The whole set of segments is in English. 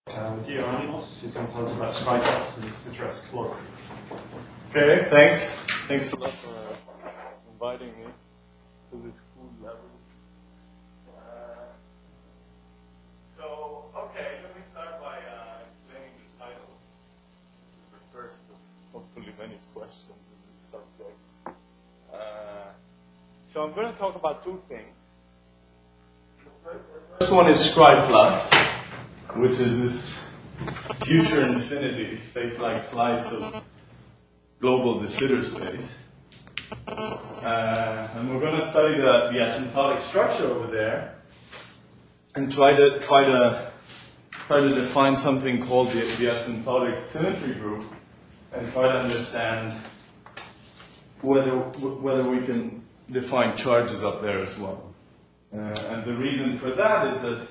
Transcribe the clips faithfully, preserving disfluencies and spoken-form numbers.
Um, Dionysos, who's going to tell us about Scribus and Citra Explorer. Okay, thanks. Thanks a lot for uh, inviting me to this cool level. Uh, so, okay, let me start by uh, explaining the title. This is the first of hopefully many questions in this subject. Uh, so I'm going to talk about two things. The first one is Scribe Plus, which is this future infinity space-like slice of global de Sitter space. Uh, and we're going to study the, the asymptotic structure over there and try to try to try to define something called the, the asymptotic symmetry group and try to understand whether whether we can define charges up there as well. Uh, and the reason for that is that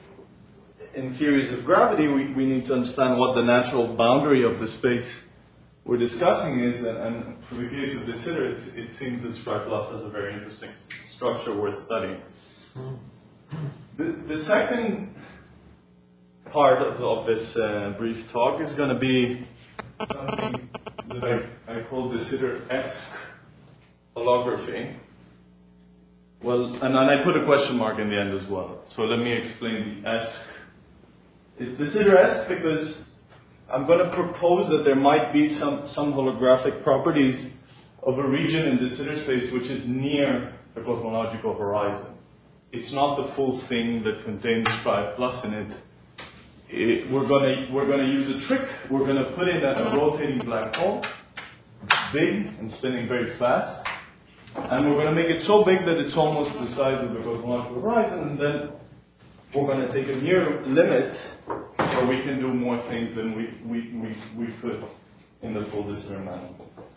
in theories of gravity, we, we need to understand what the natural boundary of the space we're discussing is, and, and for the case of de Sitter, it's, it seems that Scribe Plus has a very interesting structure worth studying. The, the second part of, of this uh, brief talk is going to be something that I, I call de Sitter-esque holography. Well, and, and I put a question mark in the end as well. So let me explain the esque. It's de Sitter-esque because I'm going to propose that there might be some, some holographic properties of a region in de Sitter space which is near the cosmological horizon. It's not the full thing that contains Scribe Plus in it. it we're going to we're going to use a trick. We're going to put in a, a rotating black hole. It's big and spinning very fast. And we're going to make it so big that it's almost the size of the cosmological horizon, and then we're going to take a near limit where we can do more things than we, we, we, we could in the full de Sitter manner.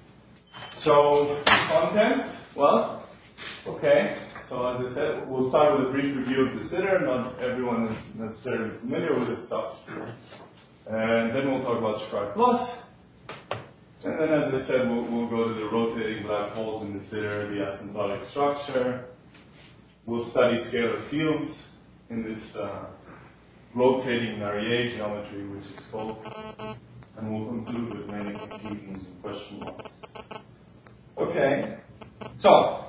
So, contents, well, okay. So as I said, we'll start with a brief review of de Sitter. Not everyone is necessarily familiar with this stuff. And then we'll talk about Scribe Plus. And then, as I said, we'll, we'll go to the rotating black holes in de Sitter, the asymptotic structure. We'll study scalar fields in this uh, rotating Marrier geometry, which is called, and we'll conclude with many confusions and question marks. Okay, so,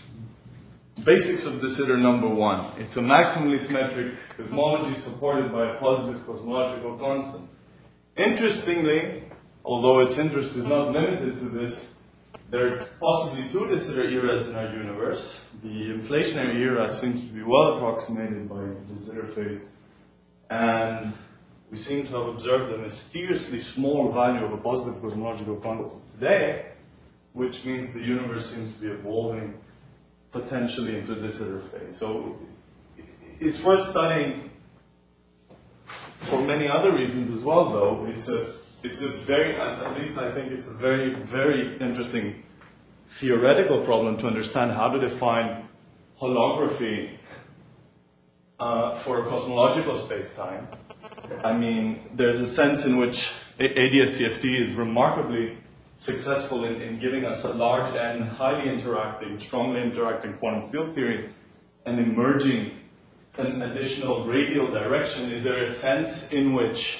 basics of de Sitter number one. It's a maximally symmetric cosmology supported by a positive cosmological constant. Interestingly, although its interest is not limited to this, there are possibly two de Sitter eras in our universe. The inflationary era seems to be well approximated by de Sitter phase, and we seem to have observed a mysteriously small value of a positive cosmological constant today, which means the universe seems to be evolving potentially into de Sitter phase. So it's worth studying for many other reasons as well, though. It's a It's a very, at least I think it's a very, very interesting theoretical problem to understand how to define holography uh, for a cosmological space-time. I mean, there's a sense in which A D S C F T is remarkably successful in, in giving us a large and highly interacting, strongly interacting quantum field theory and emerging an additional radial direction. Is there a sense in which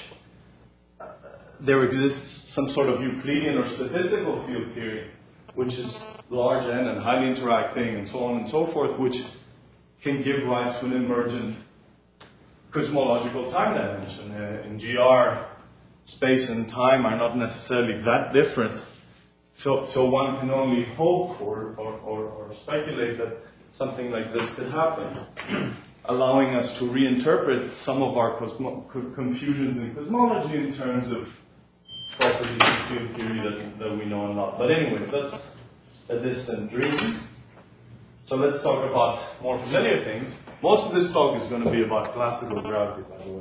there exists some sort of Euclidean or statistical field theory, which is large n and highly interacting and so on and so forth, which can give rise to an emergent cosmological time dimension? Uh, in G R, space and time are not necessarily that different, so, so one can only hope or, or, or, or speculate that something like this could happen, allowing us to reinterpret some of our cosmo confusions in cosmology in terms of properties of field theory that, that we know a lot. But anyways, that's a distant dream. So let's talk about more familiar things. Most of this talk is going to be about classical gravity, by the way.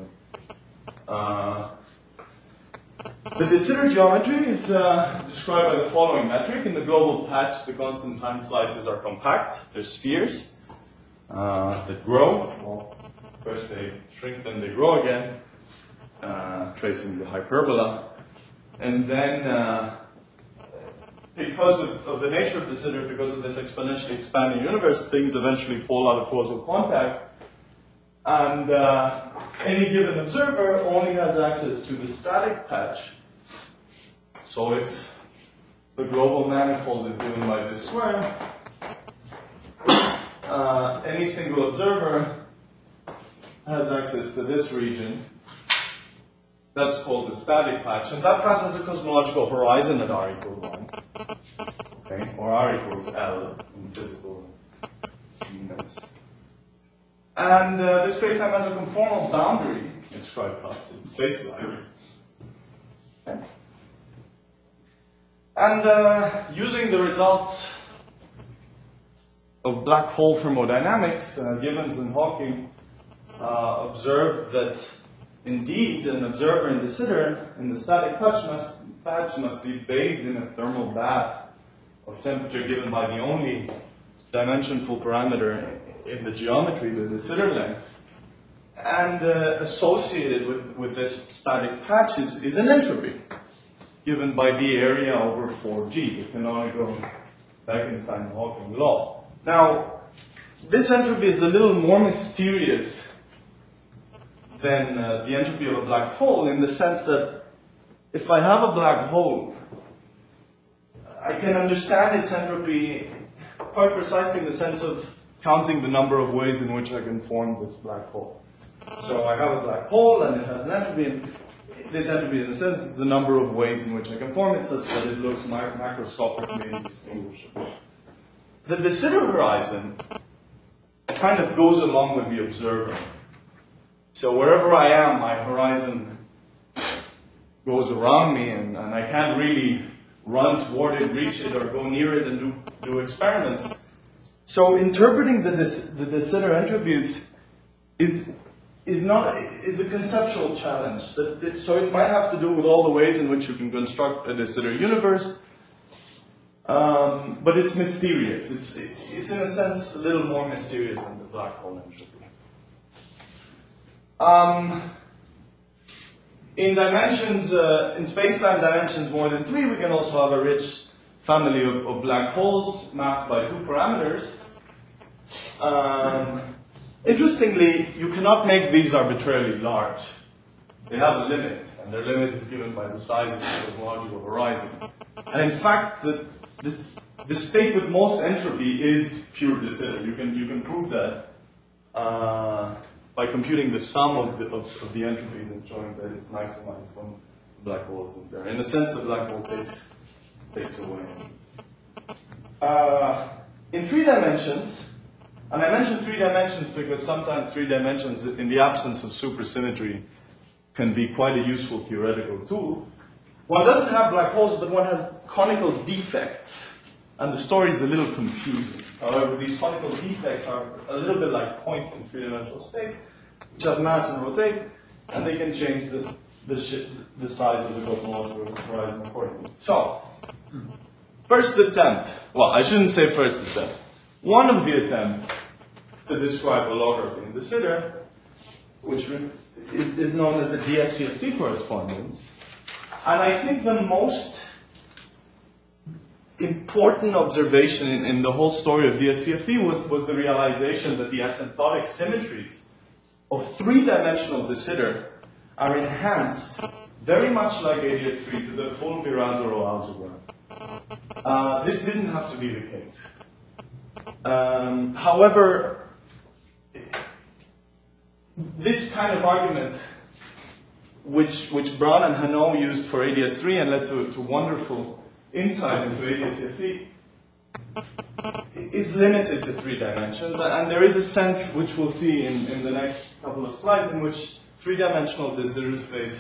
Uh, the de Sitter geometry is uh, described by the following metric. In the global patch, the constant time slices are compact. They're spheres uh, that grow. Well, first they shrink, then they grow again, uh, tracing the hyperbola. And then, uh, because of, of the nature of de Sitter, because of this exponentially expanding universe, things eventually fall out of causal contact. And uh, any given observer only has access to the static patch. So if the global manifold is given by this square, uh, any single observer has access to this region. That's called the static patch. And that patch has a cosmological horizon at r equals one. Okay? Or r equals L in physical units. And uh, this spacetime has a conformal boundary in Scribe plus. It's space-like. Okay. And uh, using the results of black hole thermodynamics, uh, Givens and Hawking uh, observed that indeed an observer in de Sitter in the static patch must, patch must be bathed in a thermal bath of temperature given by the only dimensionful parameter in the geometry, the de Sitter length. And uh, associated with, with this static patch is, is an entropy given by the area over four G, the canonical Bekenstein-Hawking law. Now, this entropy is a little more mysterious than uh, the entropy of a black hole in the sense that if I have a black hole, I can understand its entropy quite precisely in the sense of counting the number of ways in which I can form this black hole. So I have a black hole and it has an entropy, and this entropy in a sense is the number of ways in which I can form it such that it looks macroscopically indistinguishable. The de Sitter horizon kind of goes along with the observer. So wherever I am, my horizon goes around me, and, and I can't really run toward it, reach it, or go near it and do, do experiments. So interpreting the, the de Sitter entropy is, is, not, is a conceptual challenge. That it, so it might have to do with all the ways in which you can construct a de Sitter universe, um, but it's mysterious. It's, it's in a sense a little more mysterious than the black hole entropy. Um, in dimensions, uh, in space-time dimensions more than three, we can also have a rich family of, of black holes mapped by two parameters. Um, interestingly, you cannot make these arbitrarily large. They have a limit, and their limit is given by the size of the cosmological horizon. And in fact, the, the, the state with most entropy is pure de Sitter. You can, you can prove that uh, by computing the sum of the, of, of the entropes and showing that it's maximized when the black hole isn't there. In a sense, the black hole takes, takes away. Uh, in three dimensions, and I mentioned three dimensions because sometimes three dimensions, in the absence of supersymmetry, can be quite a useful theoretical tool. One doesn't have black holes, but one has conical defects. And the story is a little confusing. However, these conical defects are a little bit like points in three-dimensional space, which have mass and rotate, and they can change the, the, sh the size of the cosmological horizon accordingly. So, first attempt. Well, I shouldn't say first attempt. One of the attempts to describe holography in de Sitter, which is, is known as the D S C F T correspondence. And I think the most important observation in, in the whole story of D S C F T was, was the realization that the asymptotic symmetries of three-dimensional de Sitter are enhanced very much like A D S three to the full Virasoro algebra. Uh, this didn't have to be the case. Um, however, this kind of argument, which, which Brown and Hanot used for A D S three and led to, to wonderful insight into A D S C F T, is limited to three dimensions. And there is a sense, which we'll see in, in the next couple of slides, in which three-dimensional de Sitter space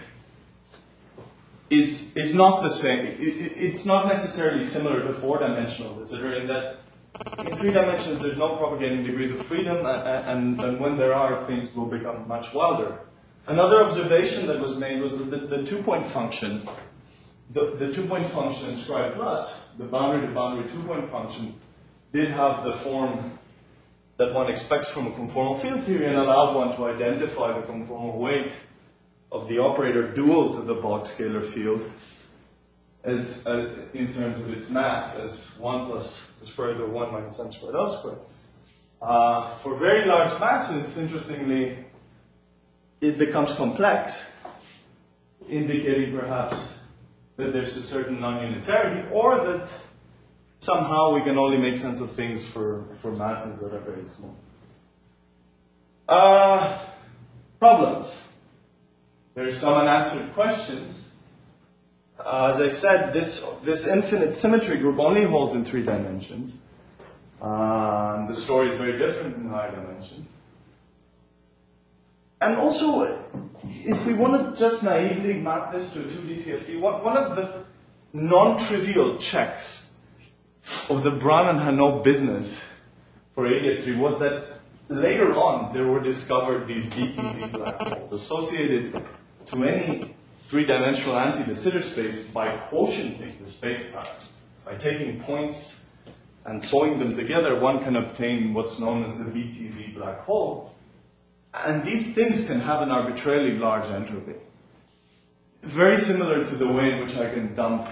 is, is not the same. It, it, it's not necessarily similar to four-dimensional de Sitter in that in three dimensions there's no propagating degrees of freedom, and, and, and when there are, things will become much wilder. Another observation that was made was that the, the two-point function, the, the two-point function in Scribe plus, the boundary-to-boundary two-point function, did have the form that one expects from a conformal field theory and allowed one to identify the conformal weight of the operator dual to the Bok scalar field as, uh, in terms of its mass as one plus the square root of one minus m squared L squared. Uh, for very large masses, interestingly, it becomes complex, indicating perhaps that there's a certain non-unitarity, or that somehow we can only make sense of things for, for masses that are very small. Uh, problems. There are some unanswered questions. Uh, as I said, this, this infinite symmetry group only holds in three dimensions. Um, the story is very different in higher dimensions. And also, if we want to just naively map this to a two D C F T, one, one of the non-trivial checks of the Brown and Hanot business for A D S three was that later on there were discovered these B T Z black holes associated to any three-dimensional anti-de Sitter space by quotienting the space-time. By taking points and sewing them together, one can obtain what's known as the B T Z black hole. And these things can have an arbitrarily large entropy. Very similar to the way in which I can dump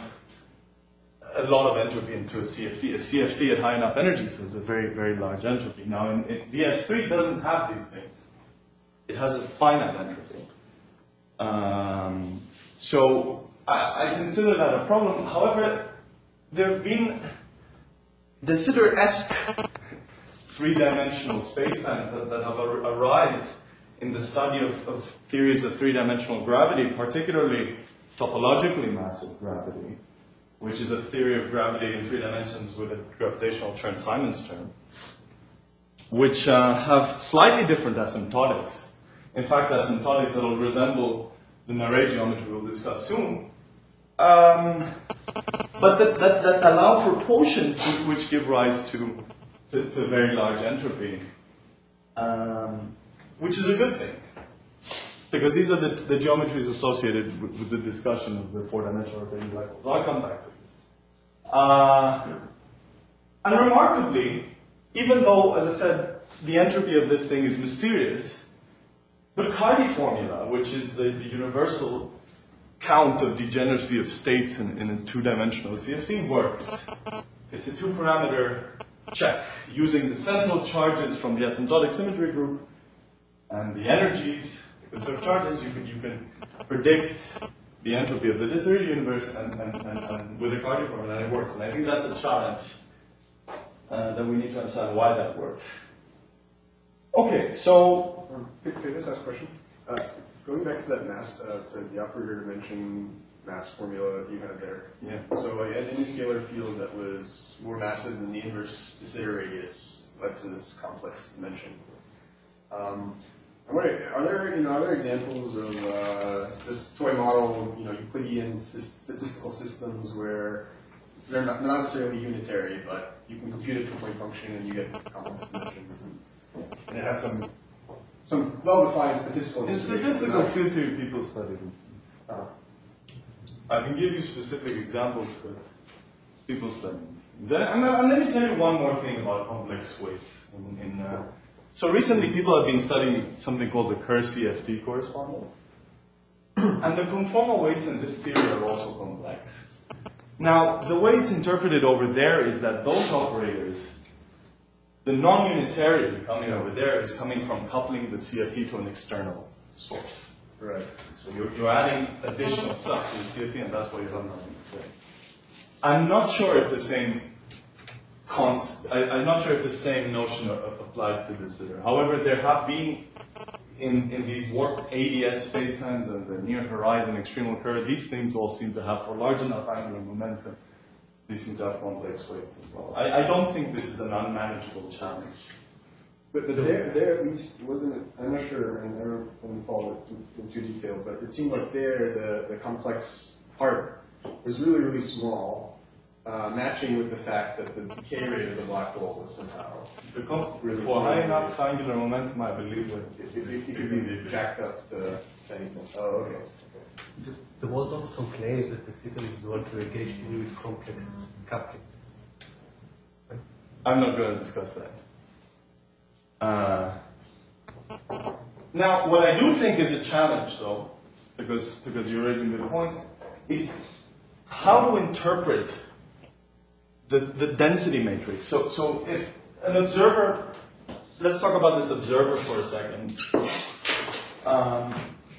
a lot of entropy into a C F T. A C F T at high enough energies has a very, very large entropy. Now, in, in D S three doesn't have these things. It has a finite entropy. Um, so I, I consider that a problem. However, there have been de Sitter-esque three-dimensional spacetimes that, that have ar arisen in the study of, of theories of three-dimensional gravity, particularly topologically massive gravity, which is a theory of gravity in three dimensions with a gravitational Chern-Simons term, which uh, have slightly different asymptotics. In fact, asymptotics that will resemble the Narey geometry we'll discuss soon, um, but that, that, that allow for quotients which, which give rise to, to, to very large entropy, um, which is a good thing, because these are the, the geometries associated with, with the discussion of the four-dimensional rotating black holes. I'll come back to this. Uh, and remarkably, even though, as I said, the entropy of this thing is mysterious, the Cardy formula, which is the, the universal count of degeneracy of states in, in a two-dimensional C F T, works. It's a two-parameter check using the central charges from the asymptotic symmetry group and the energies, the conserved charges. You can, you can predict the entropy of the de Sitter universe and, and, and, and with the Cardy formula, and it works. And I think that's a challenge uh, that we need to understand why that works. Okay, so Um, could, could I just ask a question? Uh, going back to that mass, uh, so the operator dimension mass formula that you had there. yeah. So uh, any scalar field that was more massive than the inverse de Sitter radius led to this complex dimension. Um, I'm wondering, are there, you know, are there examples of uh, this toy model, you know, Euclidean statistical systems where they're not, not necessarily unitary, but you can compute a two-point function and you get complex dimensions, and, and it has some some well-defined statistical. In statistical field theory, people study these things. Uh, I can give you specific examples, but people study these things. And, and, and let me tell you one more thing about complex weights. In, in, uh, so recently, people have been studying something called the Kerr C F T correspondence. And the conformal weights in this theory are also complex. Now, the way it's interpreted over there is that those operators, the non-unitarity coming over there is coming from coupling the C F T to an external source. right. So you're, you're adding additional stuff to the C F T, and that's what you're doing. I'm not sure if the same concept, I, I'm not sure if the same notion of, of applies to de Sitter. However, there have been, in, in these warped A D S spacetimes and the near horizon extremal curve, these things all seem to have, for large enough angular momentum, these seem to have complex weights as well. I, I don't think this is an unmanageable challenge. But, but there, there at least wasn't. I'm not sure, and I don't follow it in, in too detail. But it seemed like there the the complex part was really really small, uh, matching with the fact that the decay rate of the black hole was somehow The comp- really for high really enough angular momentum, I believe that It, it, it could be jacked up to anything. Oh, okay. There was also some claims that de Sitter is dual to occasionally with complex coupling. I'm not going to discuss that. Uh, now, what I do think is a challenge, though, because, because you're raising good points, is how to interpret the, the density matrix. So, so if an observer, let's talk about this observer for a second. um,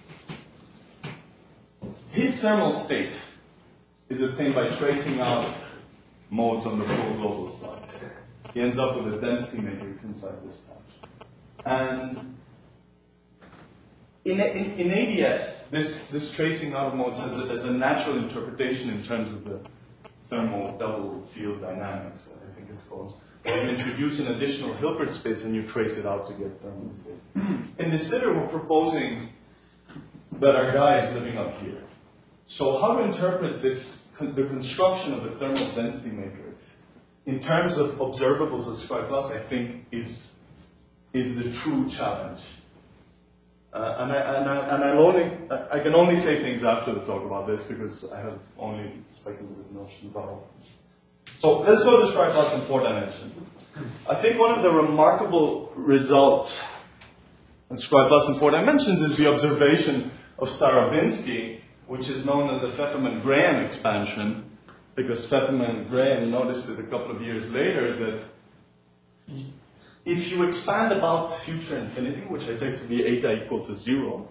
his thermal state is obtained by tracing out modes on the full global slice. He ends up with a density matrix inside this patch. And in, in, in A D S, this, this tracing out of modes has a, has a natural interpretation in terms of the thermal double field dynamics, I think it's called. Where you introduce an additional Hilbert space and you trace it out to get thermal states. In the sitter, we're proposing that our guy is living up here. So how to interpret this, the construction of the thermal density matrix in terms of observables of Scribe Plus, I think, is, is the true challenge. Uh, and I, and, I, and I'll only, I can only say things after the talk about this because I have only speculative notions about it. So let's go to Scribe Plus in four dimensions. I think one of the remarkable results in Scribe Plus in four dimensions is the observation of Starobinsky, which is known as the Fefferman-Graham expansion, because Fefferman-Graham noticed it a couple of years later that if you expand about future infinity, which I take to be eta equal to zero,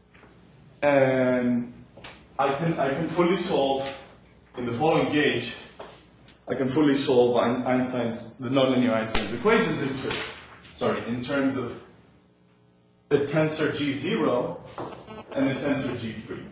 and I can, I can fully solve, in the following gauge, I can fully solve Einstein's, the nonlinear Einstein's equations in, sorry, in terms of the tensor G zero and the tensor G three.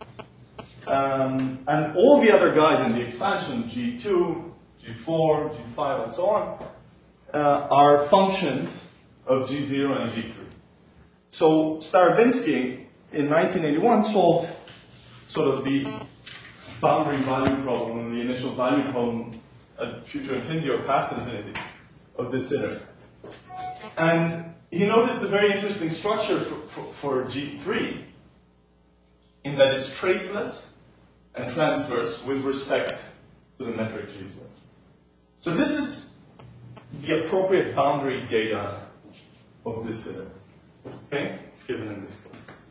Um, and all the other guys in the expansion, G two, G four, G five, and so on, uh, are functions of G zero and G three. So Starobinsky, in nineteen eighty-one, solved sort of the boundary value problem, the initial value problem at future infinity or past infinity of this sitter. And he noticed a very interesting structure for, for, for G three, in that it's traceless and transverse with respect to the metric G zero. So this is the appropriate boundary data of this sitter. Okay? It's given in this book.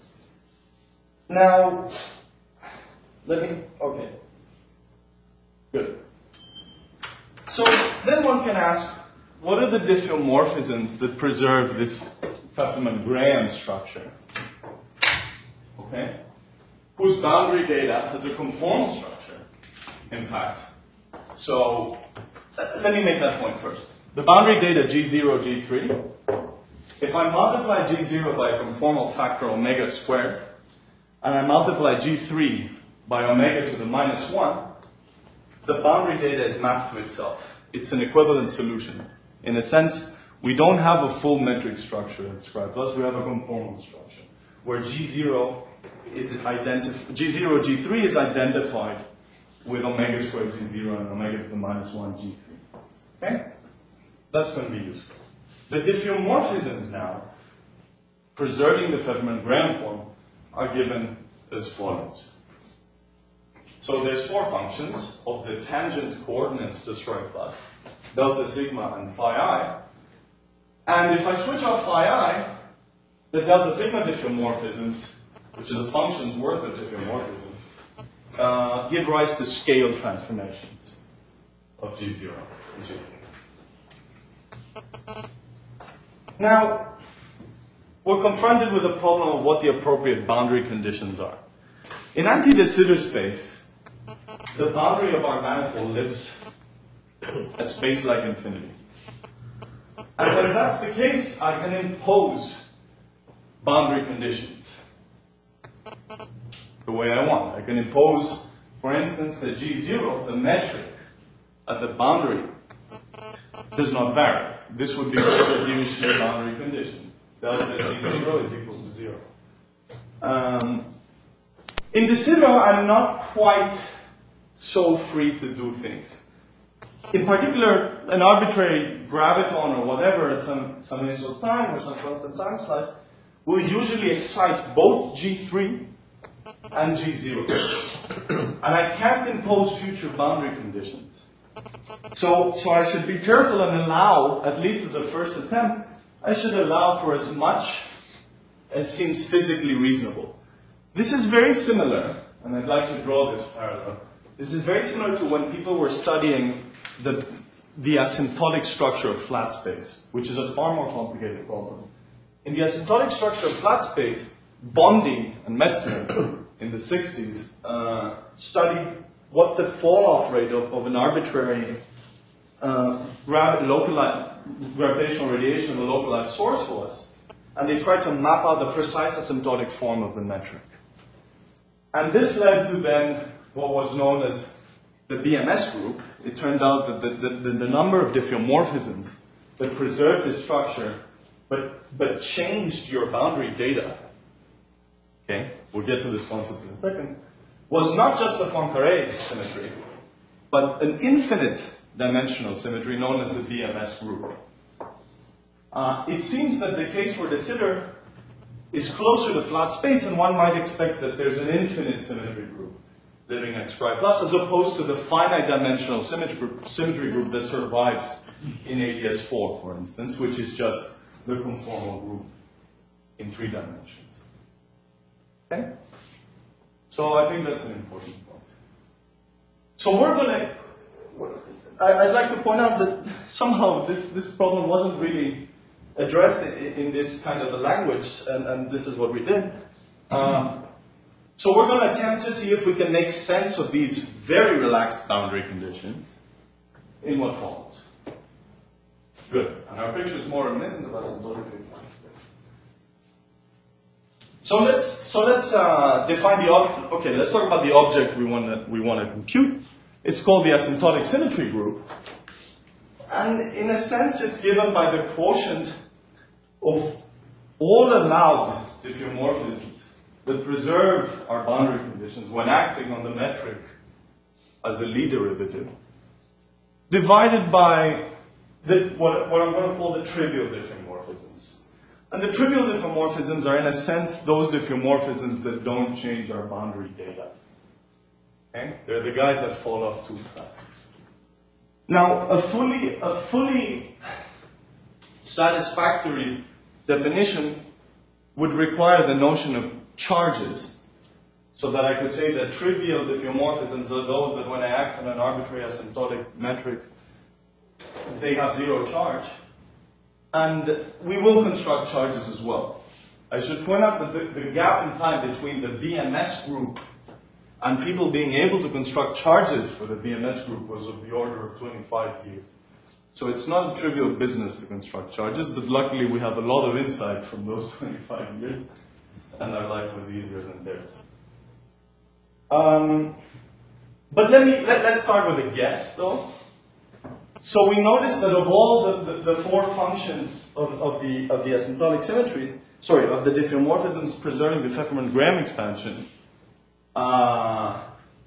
Now, let me, okay. Good. So then one can ask, what are the diffeomorphisms that preserve this Fefferman-Graham structure? Okay? Whose boundary data has a conformal structure, in fact. So uh, let me make that point first. The boundary data G zero, G three, if I multiply G zero by a conformal factor omega squared, and I multiply G three by omega to the minus one, the boundary data is mapped to itself. It's an equivalent solution. In a sense, we don't have a full metric structure at Scribe Plus, we have a conformal structure, where G zero is identified, G zero, G three is identified with omega squared G zero and omega to the minus one G three. Okay? That's going to be useful. The diffeomorphisms now, preserving the Fefferman-Graham form, are given as follows. So there's four functions of the tangent coordinates to Scribe Plus, delta sigma and phi I. And if I switch off phi I, the delta sigma diffeomorphisms, which is a function's worth of diffeomorphism, uh, give rise to scale transformations of G zero and G three. Now, we're confronted with the problem of what the appropriate boundary conditions are. In anti-de Sitter space, the boundary of our manifold lives at space-like infinity. And when that's the case, I can impose boundary conditions the way I want. I can impose, for instance, that G zero, the metric at the boundary, does not vary. This would be the Dirichlet boundary condition. Delta G zero is equal to zero. Um, in de Sitter, I'm not quite so free to do things. In particular, an arbitrary graviton or whatever at some, some initial time or some constant time slice will usually excite both G three and G zero. And I can't impose future boundary conditions. So, so I should be careful and allow, at least as a first attempt, I should allow for as much as seems physically reasonable. This is very similar, and I'd like to draw this parallel. This is very similar to when people were studying the, the asymptotic structure of flat space, which is a far more complicated problem. In the asymptotic structure of flat space, Bondi and Metzner in the sixties uh, studied what the fall-off rate of, of an arbitrary uh, gra localized, gravitational radiation of a localized source was, and they tried to map out the precise asymptotic form of the metric. And this led to then what was known as the B M S group. It turned out that the, the, the number of diffeomorphisms that preserved this structure but, but changed your boundary data, okay, we'll get to this concept in a second, was not just the Poincaré symmetry, but an infinite dimensional symmetry known as the B M S group. Uh, it seems that the case for de Sitter is closer to flat space, and one might expect that there's an infinite symmetry group living X prime plus, as opposed to the finite dimensional symmetry group, symmetry group that survives in A D S four, for instance, which is just the conformal group in three dimensions. Okay? So I think that's an important point. So we're going to, I'd like to point out that somehow this, this problem wasn't really addressed in, in this kind of a language, and, and this is what we did. Um, so we're going to attempt to see if we can make sense of these very relaxed boundary conditions in what follows. Good. And our picture is more reminiscent of asymptotically flat space. So let's so let's uh, define the object. Okay, let's talk about the object we want to we want to compute. It's called the asymptotic symmetry group, and in a sense, it's given by the quotient of all allowed diffeomorphisms that preserve our boundary conditions when acting on the metric as a Lie derivative, divided by the, what, what I'm going to call the trivial diffeomorphisms. And the trivial diffeomorphisms are, in a sense, those diffeomorphisms that don't change our boundary data. Okay? They're the guys that fall off too fast. Now, a fully, a fully satisfactory definition would require the notion of charges, so that I could say that trivial diffeomorphisms are those that when I act on an arbitrary asymptotic metric, they have zero charge. And we will construct charges as well. I should point out that the, the gap in time between the B M S group and people being able to construct charges for the B M S group was of the order of twenty-five years. So it's not a trivial business to construct charges, but luckily we have a lot of insight from those twenty-five years, and our life was easier than theirs. Um, but let me, let, let's start with a guess, though. So we notice that of all the, the, the four functions of, of, the, of the asymptotic symmetries, sorry, of the diffeomorphisms preserving the Pfefferman-Graham expansion, uh,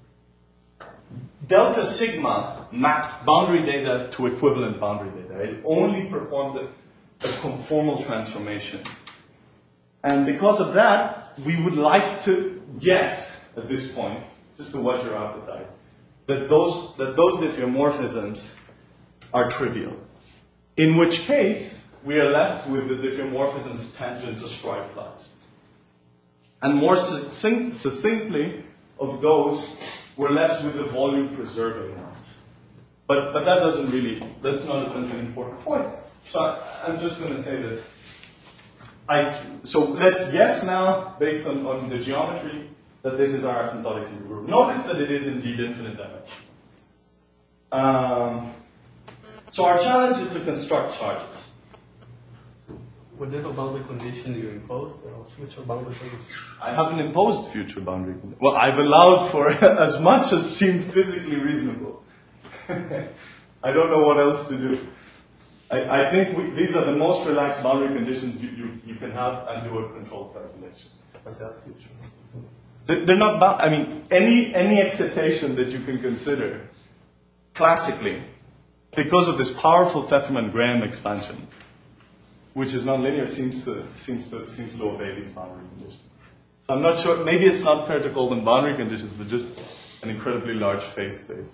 delta sigma mapped boundary data to equivalent boundary data. It only performed a, a conformal transformation. And because of that, we would like to guess at this point, just to whet your appetite, that those, that those diffeomorphisms are trivial. In which case, we are left with the diffeomorphisms tangent to stripe plus. And more succinct, succinctly, of those, we're left with the volume preserving ones. But, but that doesn't really, that's not an important point. So I, I'm just going to say that I, so let's guess now, based on, on the geometry, that this is our asymptotic symmetry group. Notice that it is indeed infinite dimension. Um, so our challenge is to construct charges. Whatever boundary condition you impose, or future boundary condition? I haven't imposed future boundary conditions. Well, I've allowed for as much as seemed physically reasonable. I don't know what else to do. I, I think we, these are the most relaxed boundary conditions you, you, you can have and do a controlled calculation. But they are future. They're, they're not bound. I mean, any, any excitation that you can consider, classically, because of this powerful Pfefferman-Graham expansion, which is nonlinear, seems to, seems to, seems to obey these boundary conditions. So I'm not sure, maybe it's not fair to call them boundary conditions, but just an incredibly large phase space.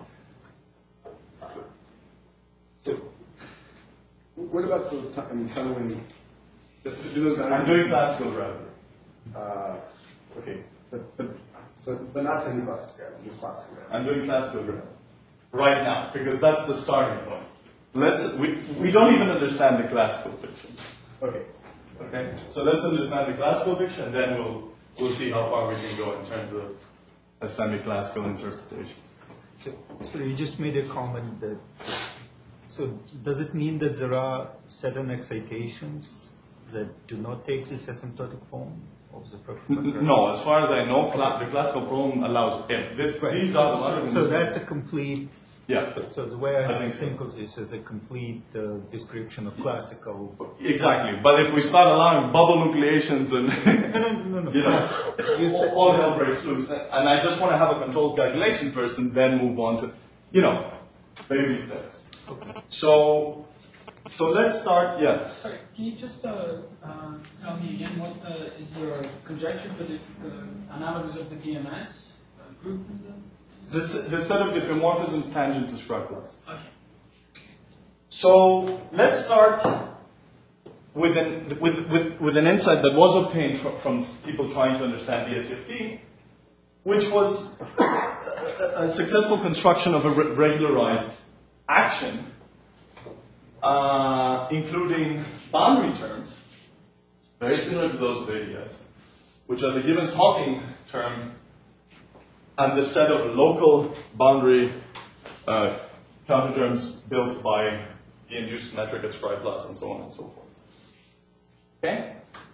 So, what about the time, I mean, tunneling? Do those I'm doing classical gravity. Uh, okay, but, but, so, but not semi-classical gravity, just classical gravity. I'm doing classical gravity right now, because that's the starting point. Let's, we, we don't even understand the classical fiction. Okay. Okay, so let's understand the classical picture, and then we'll we'll see how far we can go in terms of a semi-classical interpretation. So, so you just made a comment that, so does it mean that there are certain excitations that do not take this asymptotic form of the perfect? No, as far as I know, cla the classical problem allows it. This, Right. These so, are the so, ones. so that's a complete, Yeah, so the way I, I think think, so. of this is a complete uh, description of classical. exactly. But if we start allowing bubble nucleations and No, no, no, no. you know, You said- all hell breaks loose, and I just want to have a controlled calculation first, and then move on to, you know, baby steps. Okay. So, so let's start. Yeah. Sorry, can you just uh, uh, tell me again what uh, is your conjecture for the uh, analogs of the D M S uh, group? In the... The, the set of diffeomorphisms tangent to Schreiber-Platz. Okay. So let's start with an, with, with, with an insight that was obtained from, from people trying to understand D S F T, which was a, a successful construction of a re regularized action, uh, including boundary terms, very similar to those of A D S, which are the Gibbons-Hawking term and the set of local boundary uh, counterterms built by the induced metric at Schreiber-Platz and so on and so forth. Okay?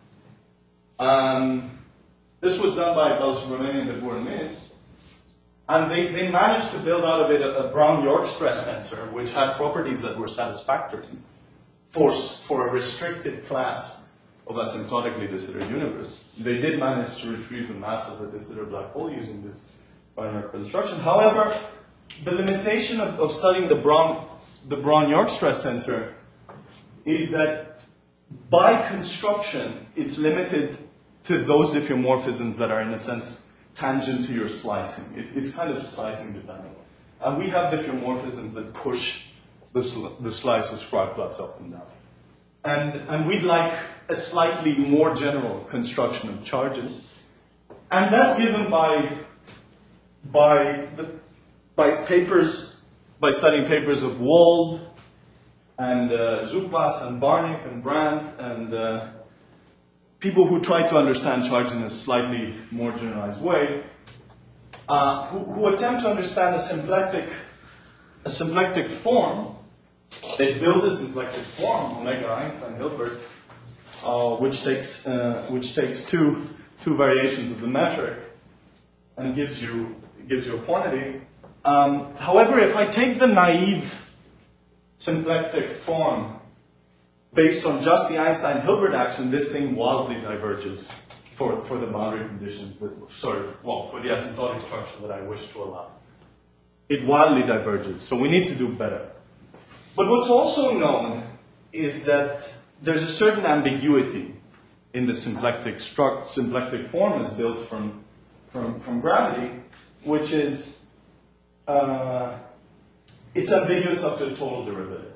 Um, this was done by Balsubramanian, De Boer, and Mintz, and they, they managed to build out of it a, a Brown-York stress tensor, which had properties that were satisfactory for, for a restricted class of asymptotically de Sitter universe. They did manage to retrieve the mass of a de Sitter black hole using this binary construction. However, the limitation of, of studying the Brown, the Brown-York stress tensor is that by construction, it's limited to those diffeomorphisms that are, in a sense, tangent to your slicing. It, it's kind of slicing dependent. And we have diffeomorphisms that push the, sl the slice of Schreiber-Platz up and down. And, and we'd like a slightly more general construction of charges. And that's given by by the, by papers, by studying papers of Wald and uh, Zupas and Barnick and Brandt and uh, people who try to understand charge in a slightly more generalized way, uh, who, who attempt to understand a symplectic, a symplectic form. They build a symplectic form, Omega Einstein Hilbert, uh, which takes uh, which takes two two variations of the metric and gives you gives you a quantity. Um, however, if I take the naive symplectic form based on just the Einstein-Hilbert action, this thing wildly diverges for, for the boundary conditions that, sorry, well, for the asymptotic structure that I wish to allow. It wildly diverges, so we need to do better. But what's also known is that there's a certain ambiguity in the symplectic struct, symplectic form is built from, from, from gravity, which is, uh, it's ambiguous up to the total derivative.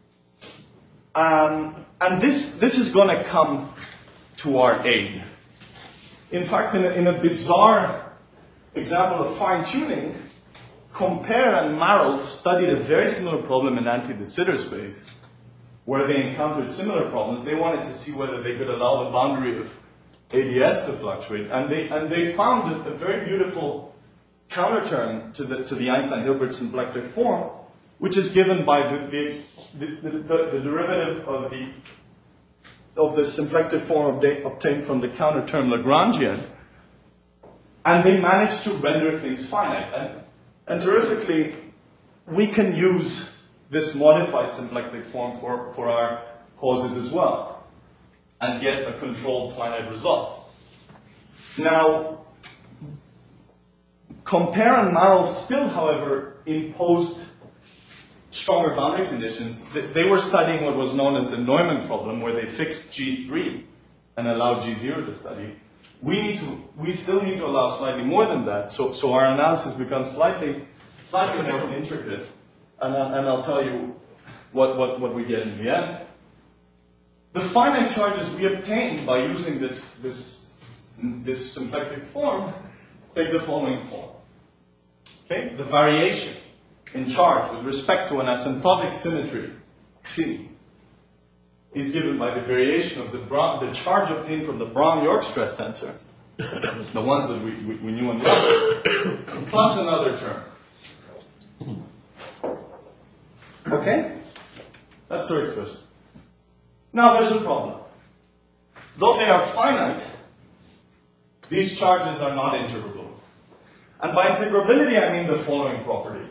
Um, and this, this is going to come to our aid. In fact, in a, in a bizarre example of fine-tuning, Compare and Marolf studied a very similar problem in anti-de Sitter space, where they encountered similar problems. They wanted to see whether they could allow the boundary of A D S to fluctuate, and they, and they found a, a very beautiful counterterm to the, to the Einstein-Hilbert symplectic form, which is given by the, the, the, the, the derivative of the, of the symplectic form obtained from the counterterm Lagrangian, and they managed to render things finite. And, and terrifically, we can use this modified symplectic form for, for our causes as well, and get a controlled finite result. Now, Compare and Marolf still, however, imposed stronger boundary conditions. They were studying what was known as the Neumann problem, where they fixed G three and allowed G zero to study. We need to, we still need to allow slightly more than that, so, so our analysis becomes slightly, slightly more intricate. And, I, and I'll tell you what, what, what we get in the end. The finite charges we obtain by using this, this, this symplectic form take the following form. Okay? The variation in charge with respect to an asymptotic symmetry, Xi, is given by the variation of the, Brown, the charge obtained from the Brown-York stress tensor, the ones that we, we, we knew and loved, plus another term. Okay? That's our expression. Now there's a problem. Though they are finite, these charges are not integrable. And by integrability, I mean the following property.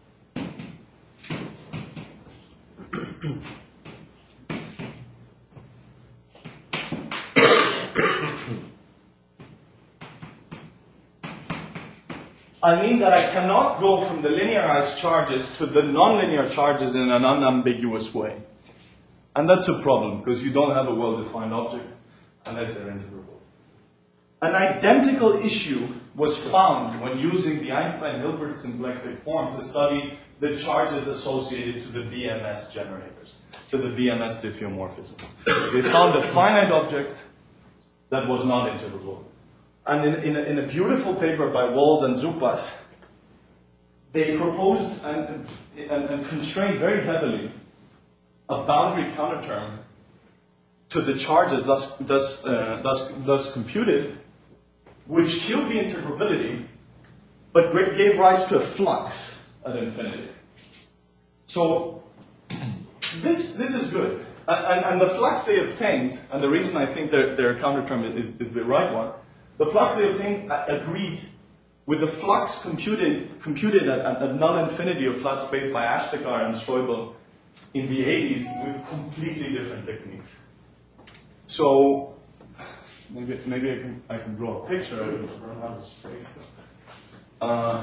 I mean that I cannot go from the linearized charges to the nonlinear charges in an unambiguous way. And that's a problem, because you don't have a well-defined object unless they're integrable. An identical issue was found when using the Einstein-Hilbert symplectic form to study the charges associated to the B M S generators, to the B M S diffeomorphism. They found a finite object that was not integrable. And in, in, a, in a beautiful paper by Wald and Zupas, they proposed and, and, and constrained very heavily a boundary counterterm to the charges thus, thus, uh, thus, thus computed, which killed the integrability, but gave rise to a flux at infinity. So this, this is good. And, and, and the flux they obtained, and the reason I think their, their counterterm is, is the right one, the flux they obtained agreed with the flux computed, computed at, at null infinity of flat space by Ashtekar and Streubel in the eighties with completely different techniques. So maybe, maybe I, can, I can draw a picture. I don't have the space. Uh,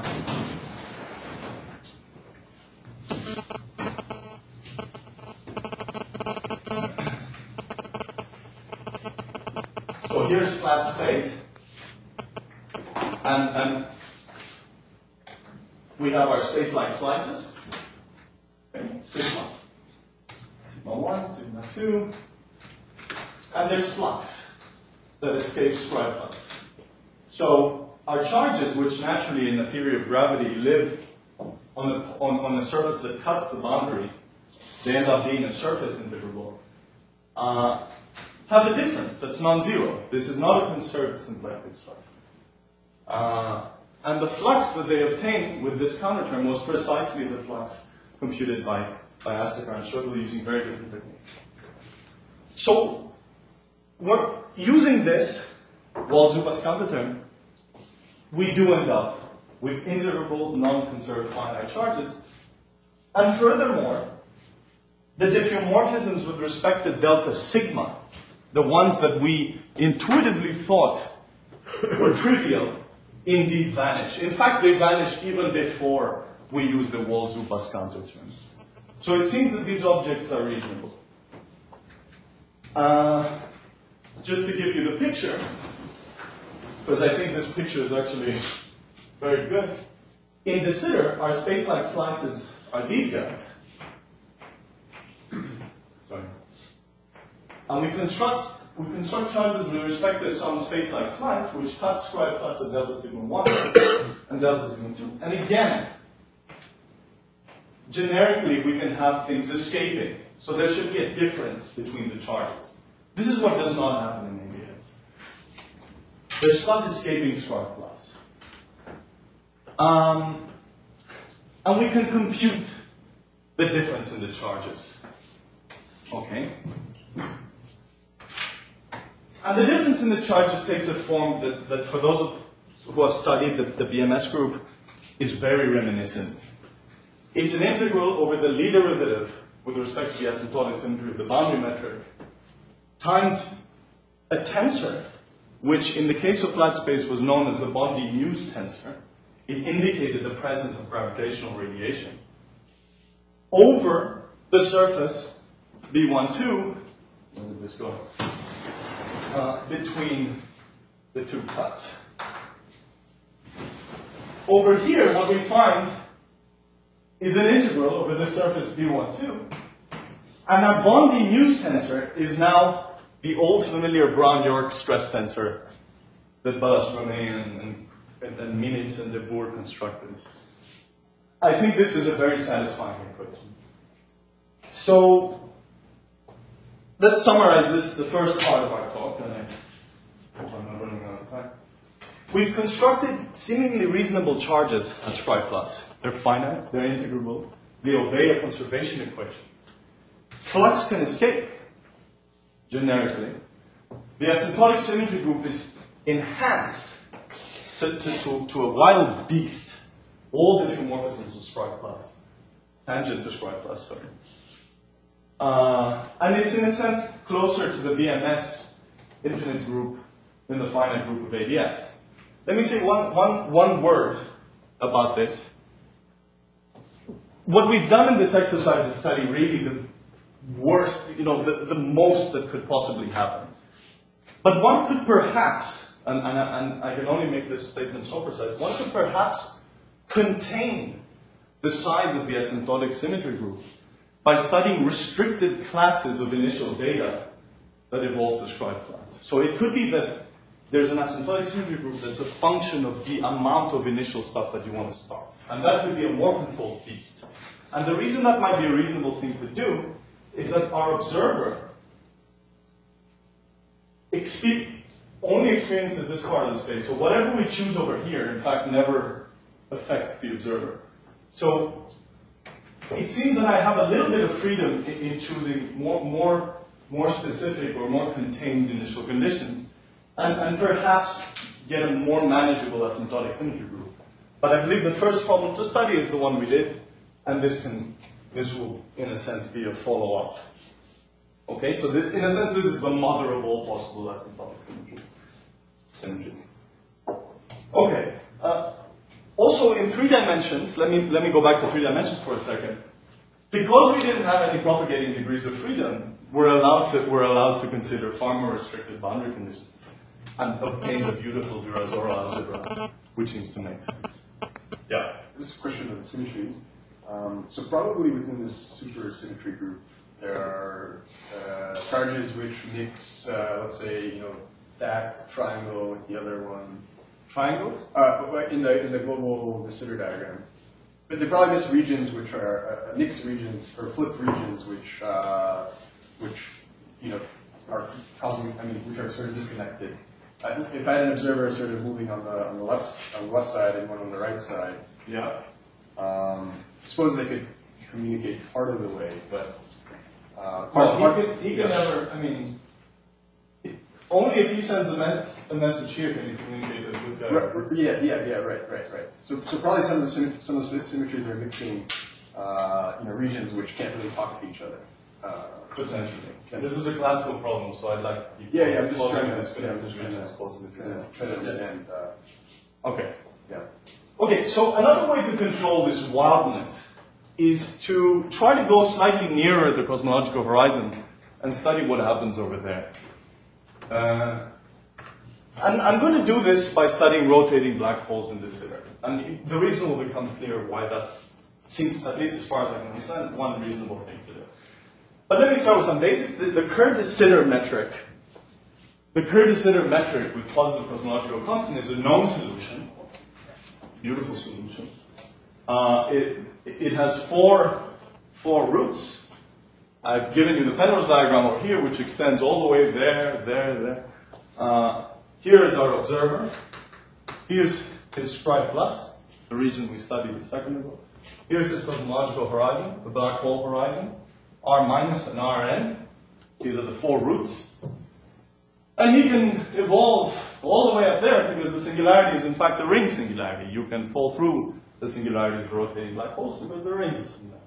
so here's flat space. And, and we have our space-like slices. Okay, sigma. Sigma one, sigma two. And there's flux that escapes scribe flux. So our charges, which naturally in the theory of gravity live on a, on, on a surface that cuts the boundary, they end up being a surface integrable, uh, have a difference that's non-zero. This is not a conserved symplectic structure. Uh, and the flux that they obtained with this counterterm was precisely the flux computed by, by Ashtekar and Streubel using very different techniques. So, we're using this Wald-Zupas counterterm, we do end up with integrable, non-conserved finite charges. And furthermore, the diffeomorphisms with respect to delta sigma, the ones that we intuitively thought were trivial, indeed vanish. In fact, they vanished even before we used the Wald-Zupas counterterm. So it seems that these objects are reasonable. Uh, just to give you the picture, because I think this picture is actually very good. In de Sitter, our space-like slices are these guys. Sorry. And we construct We construct charges with respect to some space-like slice, which cuts scribe plus at delta sigma one and delta sigma two. And again, generically, we can have things escaping. So there should be a difference between the charges. This is what does not happen in A B S. There's stuff escaping scribe plus. Um, and we can compute the difference in the charges. Okay? And the difference in the charges takes a form that, that for those of, who have studied the, the B M S group, is very reminiscent. It's an integral over the Lie derivative with respect to the asymptotic symmetry of the boundary metric times a tensor, which in the case of flat space was known as the Bondi-News tensor. It indicated the presence of gravitational radiation over the surface B one two. Where did this go? Uh, between the two cuts. Over here, what we find is an integral over the surface B one two. And our Bondi-News tensor is now the old familiar Brown-York stress tensor that Balazs-Ronet and, and, and, and Minitz and de Boer constructed. I think this is a very satisfying equation. So, let's summarize this, the first part of our talk, and I hope I'm not running out of time. We've constructed seemingly reasonable charges at Schreiber plus. They're finite, they're integrable, they obey a conservation equation. Flux can escape, generically. The asymptotic symmetry group is enhanced to, to, to, to a wild beast. All diffeomorphisms of Schreiber plus. Tangent to Schreiber plus, sorry. Uh, and it's in a sense closer to the B M S infinite group than the finite group of A D S. Let me say one, one, one word about this. What we've done in this exercise is study really the worst, you know, the, the most that could possibly happen. But one could perhaps, and, and, and I can only make this statement so precise, one could perhaps contain the size of the asymptotic symmetry group by studying restricted classes of initial data that evolve to Schreiber class. So it could be that there's an asymptotic symmetry group that's a function of the amount of initial stuff that you want to start. And that could be a more controlled beast. And the reason that might be a reasonable thing to do is that our observer expe only experiences this part of the space. So whatever we choose over here, in fact, never affects the observer. So it seems that I have a little bit of freedom in, in choosing more, more, more specific or more contained initial conditions, and, and perhaps get a more manageable asymptotic symmetry group. But I believe the first problem to study is the one we did, and this can, this will, in a sense, be a follow-up. Okay, so this, in a sense, this is the mother of all possible asymptotic symmetry. Symmetry. Okay. Uh, also, in three dimensions, let me let me go back to three dimensions for a second. Because we didn't have any propagating degrees of freedom, we're allowed to we're allowed to consider far more restricted boundary conditions and obtain the beautiful Virasoro algebra, which seems to make sense. Yeah. This is a question of the symmetries. Um, so probably within this supersymmetry group, there are uh, charges which mix, uh, let's say, you know, that triangle with the other one. Triangles? Uh, in the in the global de Sitter diagram. But there are probably mixed regions which are uh, mixed regions or flipped regions which uh, which you know are causing. I mean, which are sort of disconnected. Uh, if I had an observer sort of moving on the on the left on the left side and one on the right side, Yeah. um, I suppose they could communicate part of the way, but uh, Well, part, he could, he could never, I mean, it, only if he sends a, mes a message here can he communicate with this guy. Right, right, yeah, yeah, yeah, right, right, right. So, so probably some of the sym some of the symmetries are mixing, uh, you know, regions which can't really talk to each other. Uh, Potentially. And this is a classical problem, so I'd like you yeah, yeah, I'm just closing trying to, this yeah, I'm just trying to, as close as it yeah, can. trying to understand. Uh, Okay. yeah. Okay, so another way to control this wildness is to try to go slightly nearer the cosmological horizon and study what happens over there. Uh, and I'm going to do this by studying rotating black holes in this area. And the reason will become clear why that seems, at least as far as I can understand, one reasonable thing to do. But let me start with some basics. The, the Kerr de Sitter metric, the Kerr de Sitter metric with positive cosmological constant is a known solution. Beautiful solution. Uh, it, it has four, four roots. I've given you the Penrose diagram over here, which extends all the way there, there, there. Uh, here is our observer. Here's his Schreiber plus, the region we studied a second ago. Here's his cosmological horizon, the black hole horizon. R minus and R n. These are the four roots. And he can evolve all the way up there because the singularity is in fact a ring singularity. You can fall through the singularity of rotating black holes because the ring is singular.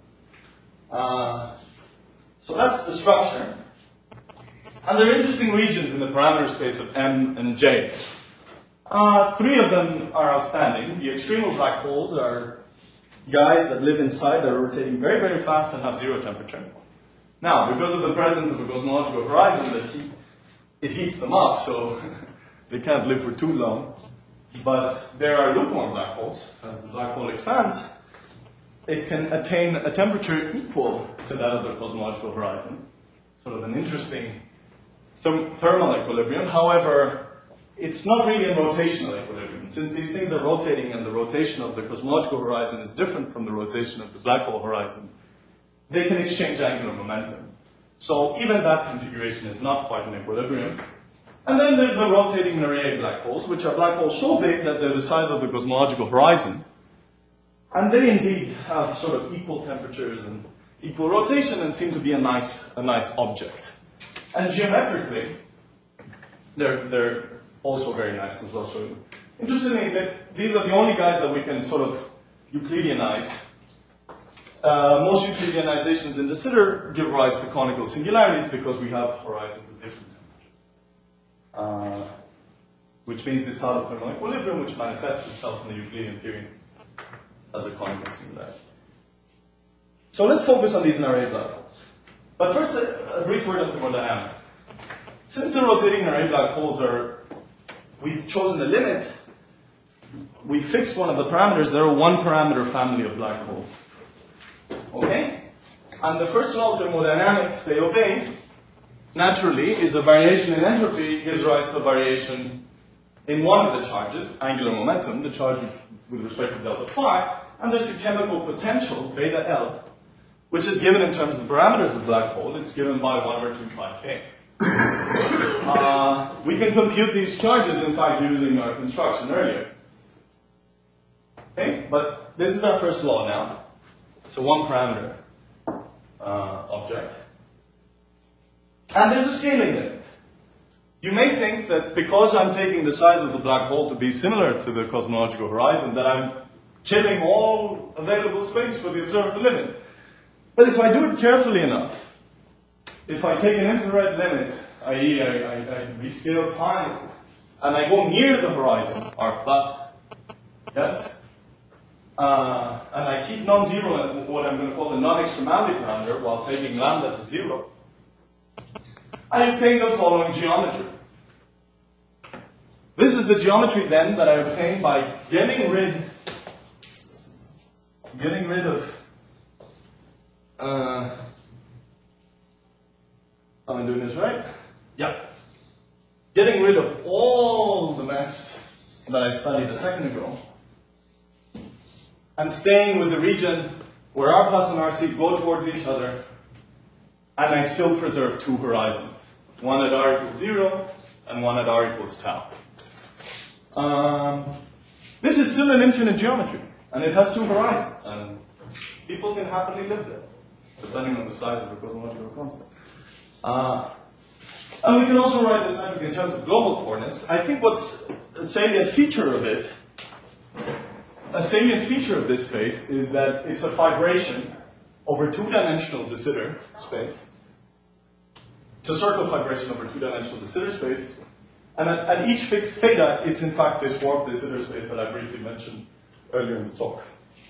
Uh, so that's the structure. And there are interesting regions in the parameter space of M and J. Uh, three of them are outstanding. The extremal black holes are guys that live inside that are rotating very, very fast and have zero temperature. Now, because of the presence of a cosmological horizon, that heat, it heats them up, so they can't live for too long. But there are lukewarm black holes. As the black hole expands, it can attain a temperature equal to that of the cosmological horizon. Sort of an interesting therm thermal equilibrium. However, it's not really a rotational equilibrium. Since these things are rotating and the rotation of the cosmological horizon is different from the rotation of the black hole horizon, they can exchange angular momentum. So even that configuration is not quite in equilibrium. And then there's the rotating Nereid black holes, which are black holes so big that they're the size of the cosmological horizon. And they indeed have sort of equal temperatures and equal rotation and seem to be a nice, a nice object. And geometrically, they're, they're also very nice as well. So interestingly, these are the only guys that we can sort of Euclideanize. Uh, most Euclideanizations in de Sitter give rise to conical singularities because we have horizons at different temperatures. Uh, which means it's out of thermal equilibrium, which manifests itself in the Euclidean theory as a conical singularity. So let's focus on these Nereid black holes. But first, a, a brief word on thermodynamics. Since the rotating Nereid black holes are, we've chosen a limit, we fixed one of the parameters. They're a one-parameter family of black holes. Okay? And the first law of thermodynamics they obey, naturally, is a variation in entropy gives rise to a variation in one of the charges, angular momentum, the charge with respect to delta phi, and there's a chemical potential, beta L, which is given in terms of parameters of the black hole. It's given by one over two pi k. Uh, we can compute these charges, in fact, using our construction earlier. Okay? But this is our first law now. It's a one-parameter uh, object. And there's a scaling limit. You may think that because I'm taking the size of the black hole to be similar to the cosmological horizon, that I'm killing all available space for the observer to live in. But if I do it carefully enough, if I take an infrared limit, that is I, I, I rescale time, and I go near the horizon, R plus, yes? Uh, and I keep non-zero what I'm going to call a non-extremality parameter while taking lambda to zero, I obtain the following geometry. This is the geometry then that I obtain by getting rid, getting rid of, uh, am I doing this right? Yeah. Getting rid of all the mess that I studied a second ago, and staying with the region where R plus and R C go towards each other, and I still preserve two horizons. One at R equals zero, and one at R equals tau. Um, this is still an infinite geometry, and it has two horizons, and people can happily live there, depending on the size of the cosmological constant. Uh, and we can also write this metric in terms of global coordinates. I think what's a salient feature of it, a salient feature of this space is that it's a fibration over two-dimensional de Sitter space. It's a circle fibration over two-dimensional de Sitter space. And at, at each fixed theta, it's in fact this warped de Sitter space that I briefly mentioned earlier in the talk.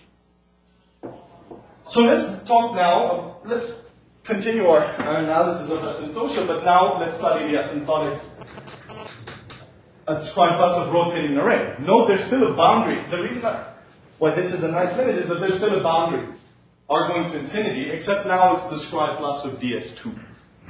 So let's talk now, let's continue our, our analysis of asymptosia, but now let's study the asymptotics at scribe plus of rotating array. Note there's still a boundary. The reason I, why this is a nice limit is that there's still a boundary, r going to infinity, except now it's the scribe plus of d s two.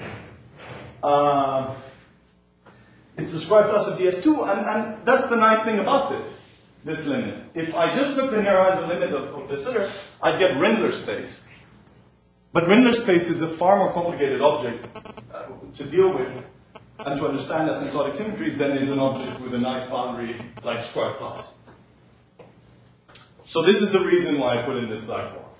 Uh, it's the scribe plus of d s two, and, and that's the nice thing about this, this limit. If I just took the near horizon limit of, of de Sitter, I'd get Rindler space. But Rindler space is a far more complicated object uh, to deal with and to understand asymptotic symmetries than is an object with a nice boundary like square plus. So this is the reason why I put in this black hole.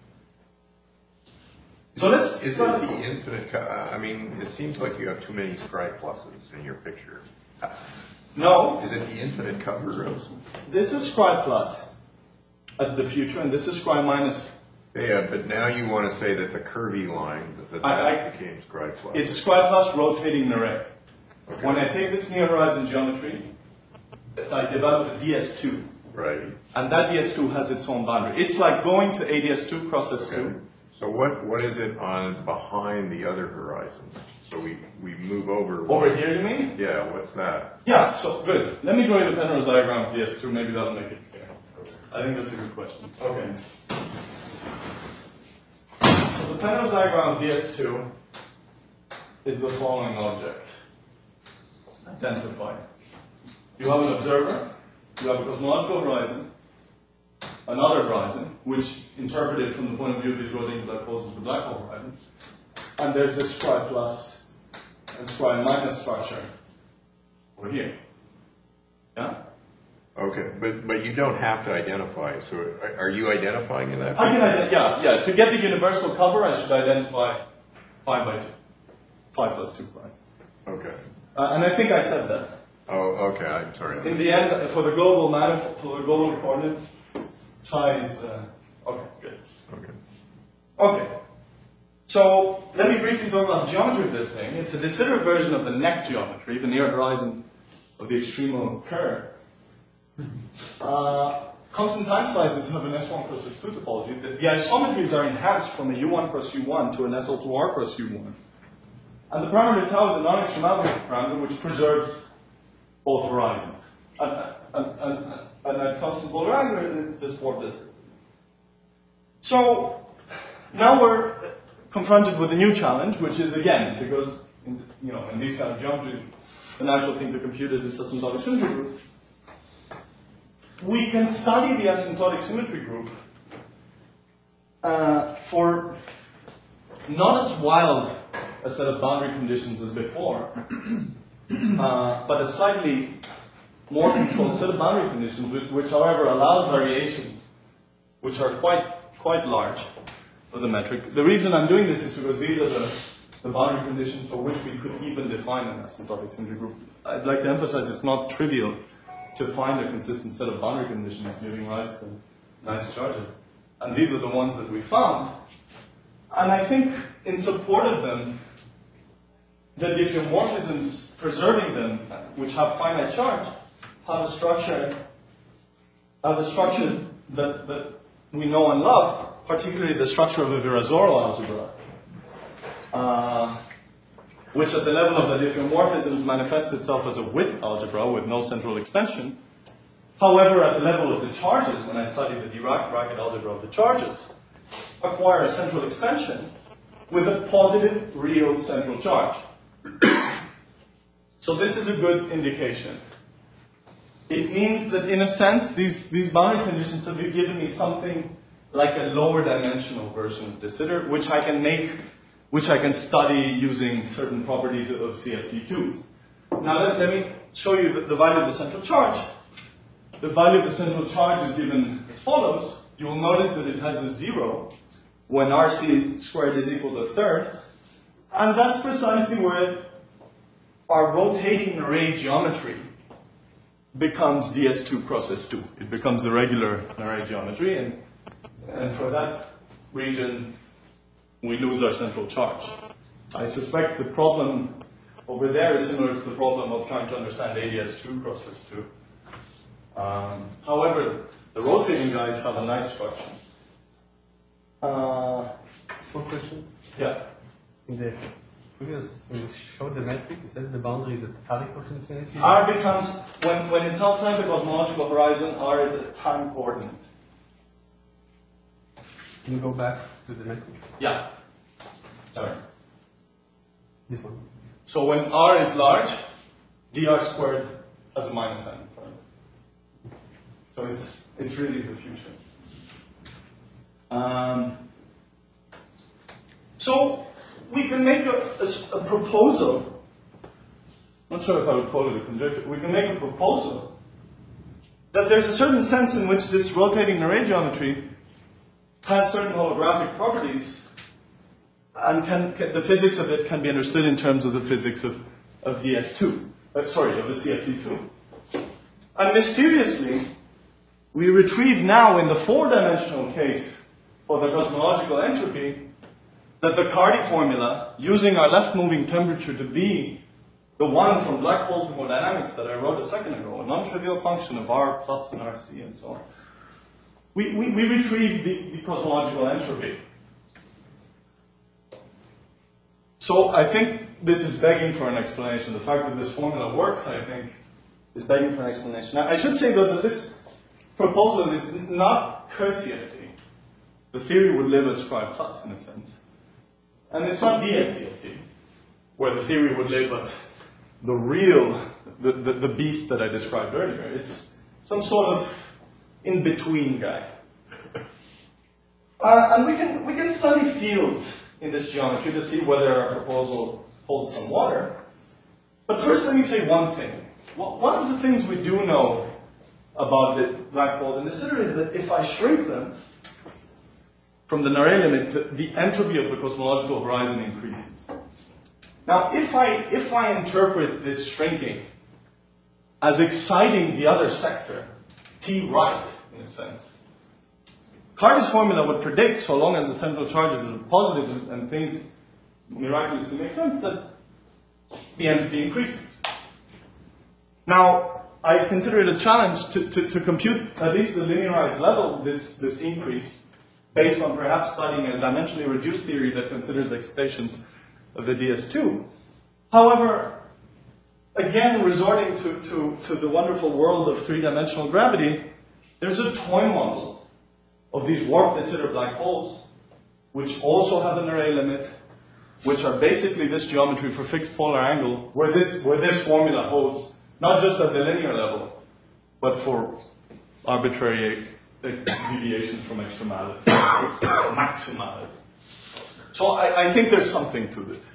So let's Is start. it the infinite? Co I mean, it seems like you have too many scribe pluses in your picture. No, Is it the infinite cover of? this is scribe plus at the future, and this is scribe minus. Yeah, but now you want to say that the curvy line that that I- I- became scribe plus. It's scribe plus rotating an array. Okay. When I take this near horizon geometry, I develop a D S two, Right. and that D S two has its own boundary. It's like going to A D S two cross S two. Okay. So what what is it on behind the other horizon? So we we move over. Over one. here, you mean? Yeah. What's that? Yeah, so good. Let me draw you the Penrose diagram of D S two, maybe that'll make it clear. I think that's a good question. Okay. So the Penrose diagram of D S two is the following object. Identified. You have an observer, you have a cosmological horizon, another horizon, which interpreted from the point of view of these rotating black holes is the black hole horizon, and there's this square plus and square minus structure over here. Yeah? Okay, but, but you don't have to identify, so are, are you identifying in that? I can ident- yeah, yeah. To get the universal cover, I should identify five by two. five plus two pi. Okay. Uh, and I think I said that. Oh, okay, I'm sorry. In the end, for the global manifold, for the global coordinates, chi is the... Okay, good. Okay. Okay. So, let me briefly talk about the geometry of this thing. It's a de Sitter version of the neck geometry, the near horizon of the extremo curve. Uh, constant time slices have an S one cross S two topology. The, the isometries are enhanced from a U one cross U one to an S L two R cross U one. And the parameter tau is a non-extremality parameter which preserves both horizons. And, and, and, and at constant polar angle, it's this warp disk. So, now we're confronted with a new challenge, which is again, because in, you know, in these kind of geometries, the natural thing to compute is this asymptotic symmetry group. We can study the asymptotic symmetry group uh, for not as wild a set of boundary conditions as before, uh, but a slightly more controlled set of boundary conditions, which, which however allows variations which are quite, quite large for the metric. The reason I'm doing this is because these are the, the boundary conditions for which we could even define an asymptotic symmetry group. I'd like to emphasize it's not trivial to find a consistent set of boundary conditions giving rise to nice charges. And these are the ones that we found. And I think in support of them, the diffeomorphisms preserving them, which have finite charge, have a structure, have a structure that, that we know and love, particularly the structure of a Virasoro algebra, uh, which at the level of the diffeomorphisms manifests itself as a width algebra with no central extension. However, at the level of the charges, when I study the Dirac bracket algebra of the charges, acquire a central extension with a positive real central charge. So this is a good indication. It means that in a sense, these, these boundary conditions have given me something like a lower dimensional version of de Sitter, which I can make, which I can study using certain properties of C F T twos. Now let, let me show you the, the value of the central charge. The value of the central charge is given as follows. You will notice that it has a zero when R C squared is equal to a third. And that's precisely where our rotating array geometry becomes D S two cross S two. It becomes the regular array geometry, and, and for that region, we lose our central charge. I suspect the problem over there is similar to the problem of trying to understand A D S two cross S two. Um, however, the rotating guys have a nice structure. Uh, One question. yeah. In the previous, when you showed the metric, you said the boundary is a totalic of infinity. R becomes, when, when it's outside the cosmological horizon, R is a time coordinate. Can you go back to the metric? Yeah. Sorry. This one. So when R is large, dr squared has a minus sign in front of it. So it's, it's really the future. Um, so we can make a, a, a proposal. I'm not sure if I would call it a conjecture. We can make a proposal that there's a certain sense in which this rotating array geometry has certain holographic properties, and can, can, the physics of it can be understood in terms of the physics of, of D S two, uh, sorry, of the C F T two. And mysteriously, we retrieve now in the four-dimensional case for the cosmological entropy that the Cardy formula, using our left-moving temperature to be the one from black hole thermodynamics that I wrote a second ago, a non-trivial function of R plus and R C and so on, we, we, we retrieve the, the cosmological entropy. So I think this is begging for an explanation. The fact that this formula works, I think, is begging for an explanation. Now, I should say, though, that this proposal is not Kerr-C F T. The theory would live as phi plus, in a sense. And it's not D S C F T, where the theory would live at the real, the, the, the beast that I described earlier. It's some sort of in-between guy. Uh, and we can, we can study fields in this geometry to see whether our proposal holds some water. But first, let me say one thing. Well, one of the things we do know about the black holes in the sitter is that if I shrink them from the Nare limit, the, the entropy of the cosmological horizon increases. Now, if I, if I interpret this shrinking as exciting the other sector, T right, in a sense, Cardy's formula would predict, so long as the central charge is positive and, and things miraculously make sense, that the entropy increases. Now, I consider it a challenge to, to, to compute at least the linearized level, this, this increase, based on perhaps studying a dimensionally reduced theory that considers excitations of the D S two. However, again, resorting to, to, to the wonderful world of three-dimensional gravity, there's a toy model of these warp de Sitter black holes, which also have an array limit, which are basically this geometry for fixed polar angle, where this, where this formula holds, not just at the linear level, but for arbitrary deviations from extremality, maximality. So I, I think there's something to it.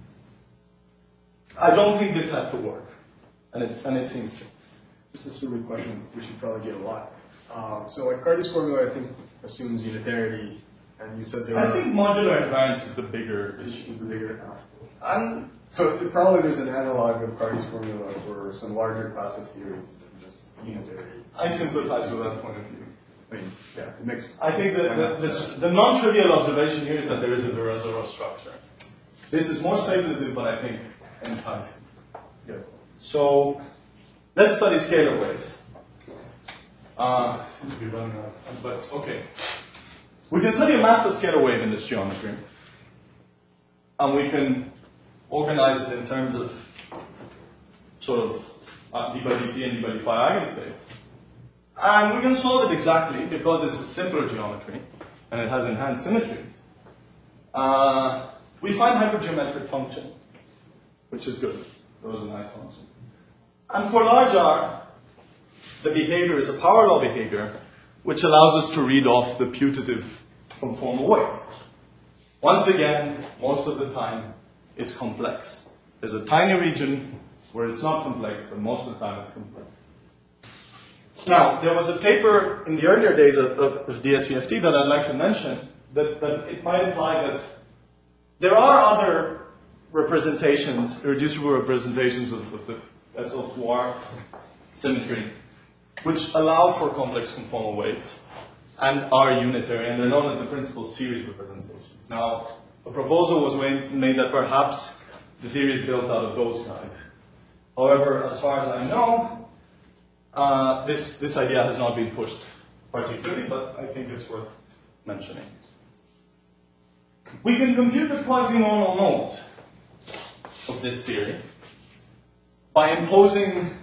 I don't think this had to work, and it, and it seems to. Just a silly question we should probably get a lot. Um, so like Cardy's formula, I think, assumes unitarity, and you said there I were... think modular invariance is the bigger issue. is the bigger... And So it probably there's an analog of Cardy's formula for some larger class of theories than just unitarity. I sympathize with that point of view. I mean, yeah, it makes... I think that the, the, the non-trivial observation here is that there is a Virasoro structure. This is more speculative, but I think enticing. Yeah. So let's study scalar waves. Uh, seems to be running out of time, but okay. We can study a massive scalar wave in this geometry, and we can organize it in terms of sort of uh, d by dt and d by d phi eigenstates. And we can solve it exactly because it's a simpler geometry and it has enhanced symmetries. Uh, we find hypergeometric functions, which is good. Those are nice functions. And for large R, the behavior is a power law behavior, which allows us to read off the putative conformal weight. Once again, most of the time, it's complex. There's a tiny region where it's not complex, but most of the time it's complex. Now, there was a paper in the earlier days of, of, of D S E F T that I'd like to mention that, that it might imply that there are other representations, irreducible representations of, of the S L two R symmetry, which allow for complex conformal weights and are unitary, and they're known as the principal series representations. Now, a proposal was made that perhaps the theory is built out of those guys. However, as far as I know, uh, this, this idea has not been pushed particularly, but I think it's worth mentioning. We can compute the quasi-normal modes of this theory by imposing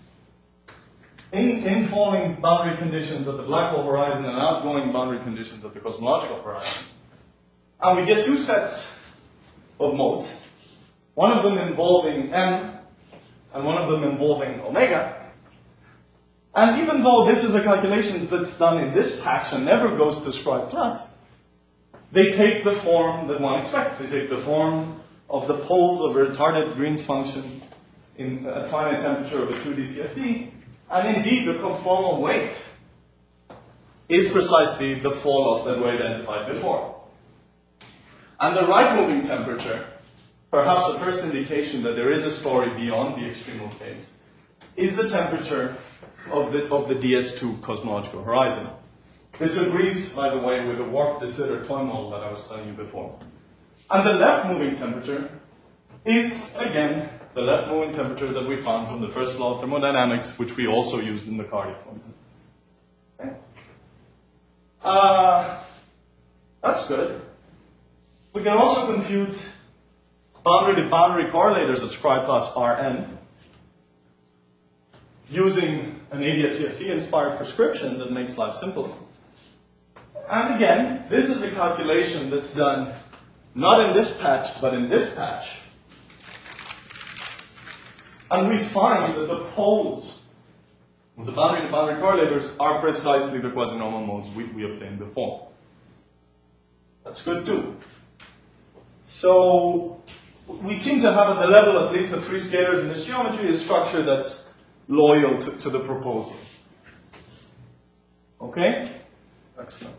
in, infalling boundary conditions at the black hole horizon and outgoing boundary conditions at the cosmological horizon. And we get two sets of modes, one of them involving m and one of them involving omega. And even though this is a calculation that's done in this patch and never goes to scribe plus, they take the form that one expects. They take the form of the poles of a retarded Green's function in a finite temperature of a two D C F T. And indeed, the conformal weight is precisely the fall off that we identified before. And the right moving temperature, perhaps the first indication that there is a story beyond the extremal case, is the temperature of the, of the D S two cosmological horizon. This agrees, by the way, with the warp de Sitter toy model that I was telling you before. And the left moving temperature is, again, the left moving temperature that we found from the first law of thermodynamics, which we also used in the Cardy formula. Okay. Uh, that's good. We can also compute boundary-to-boundary correlators at scribe plus Rn using an A D S C F T-inspired prescription that makes life simple. And again, this is a calculation that's done not in this patch, but in this patch. And we find that the poles of the boundary-to-boundary correlators are precisely the quasi-normal modes we, we obtained before. That's good too. So we seem to have at the level, at least the three scalars in this geometry, a structure that's loyal to, to the proposal. Okay? Excellent.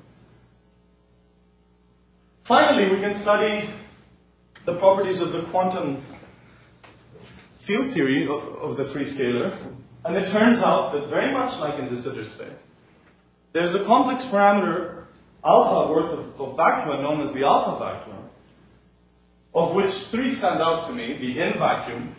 Finally, we can study the properties of the quantum field theory of, of the three scalar. And it turns out that very much like in de Sitter space, there's a complex parameter alpha worth of, of vacua known as the alpha vacuum, of which three stand out to me: the in vacuum,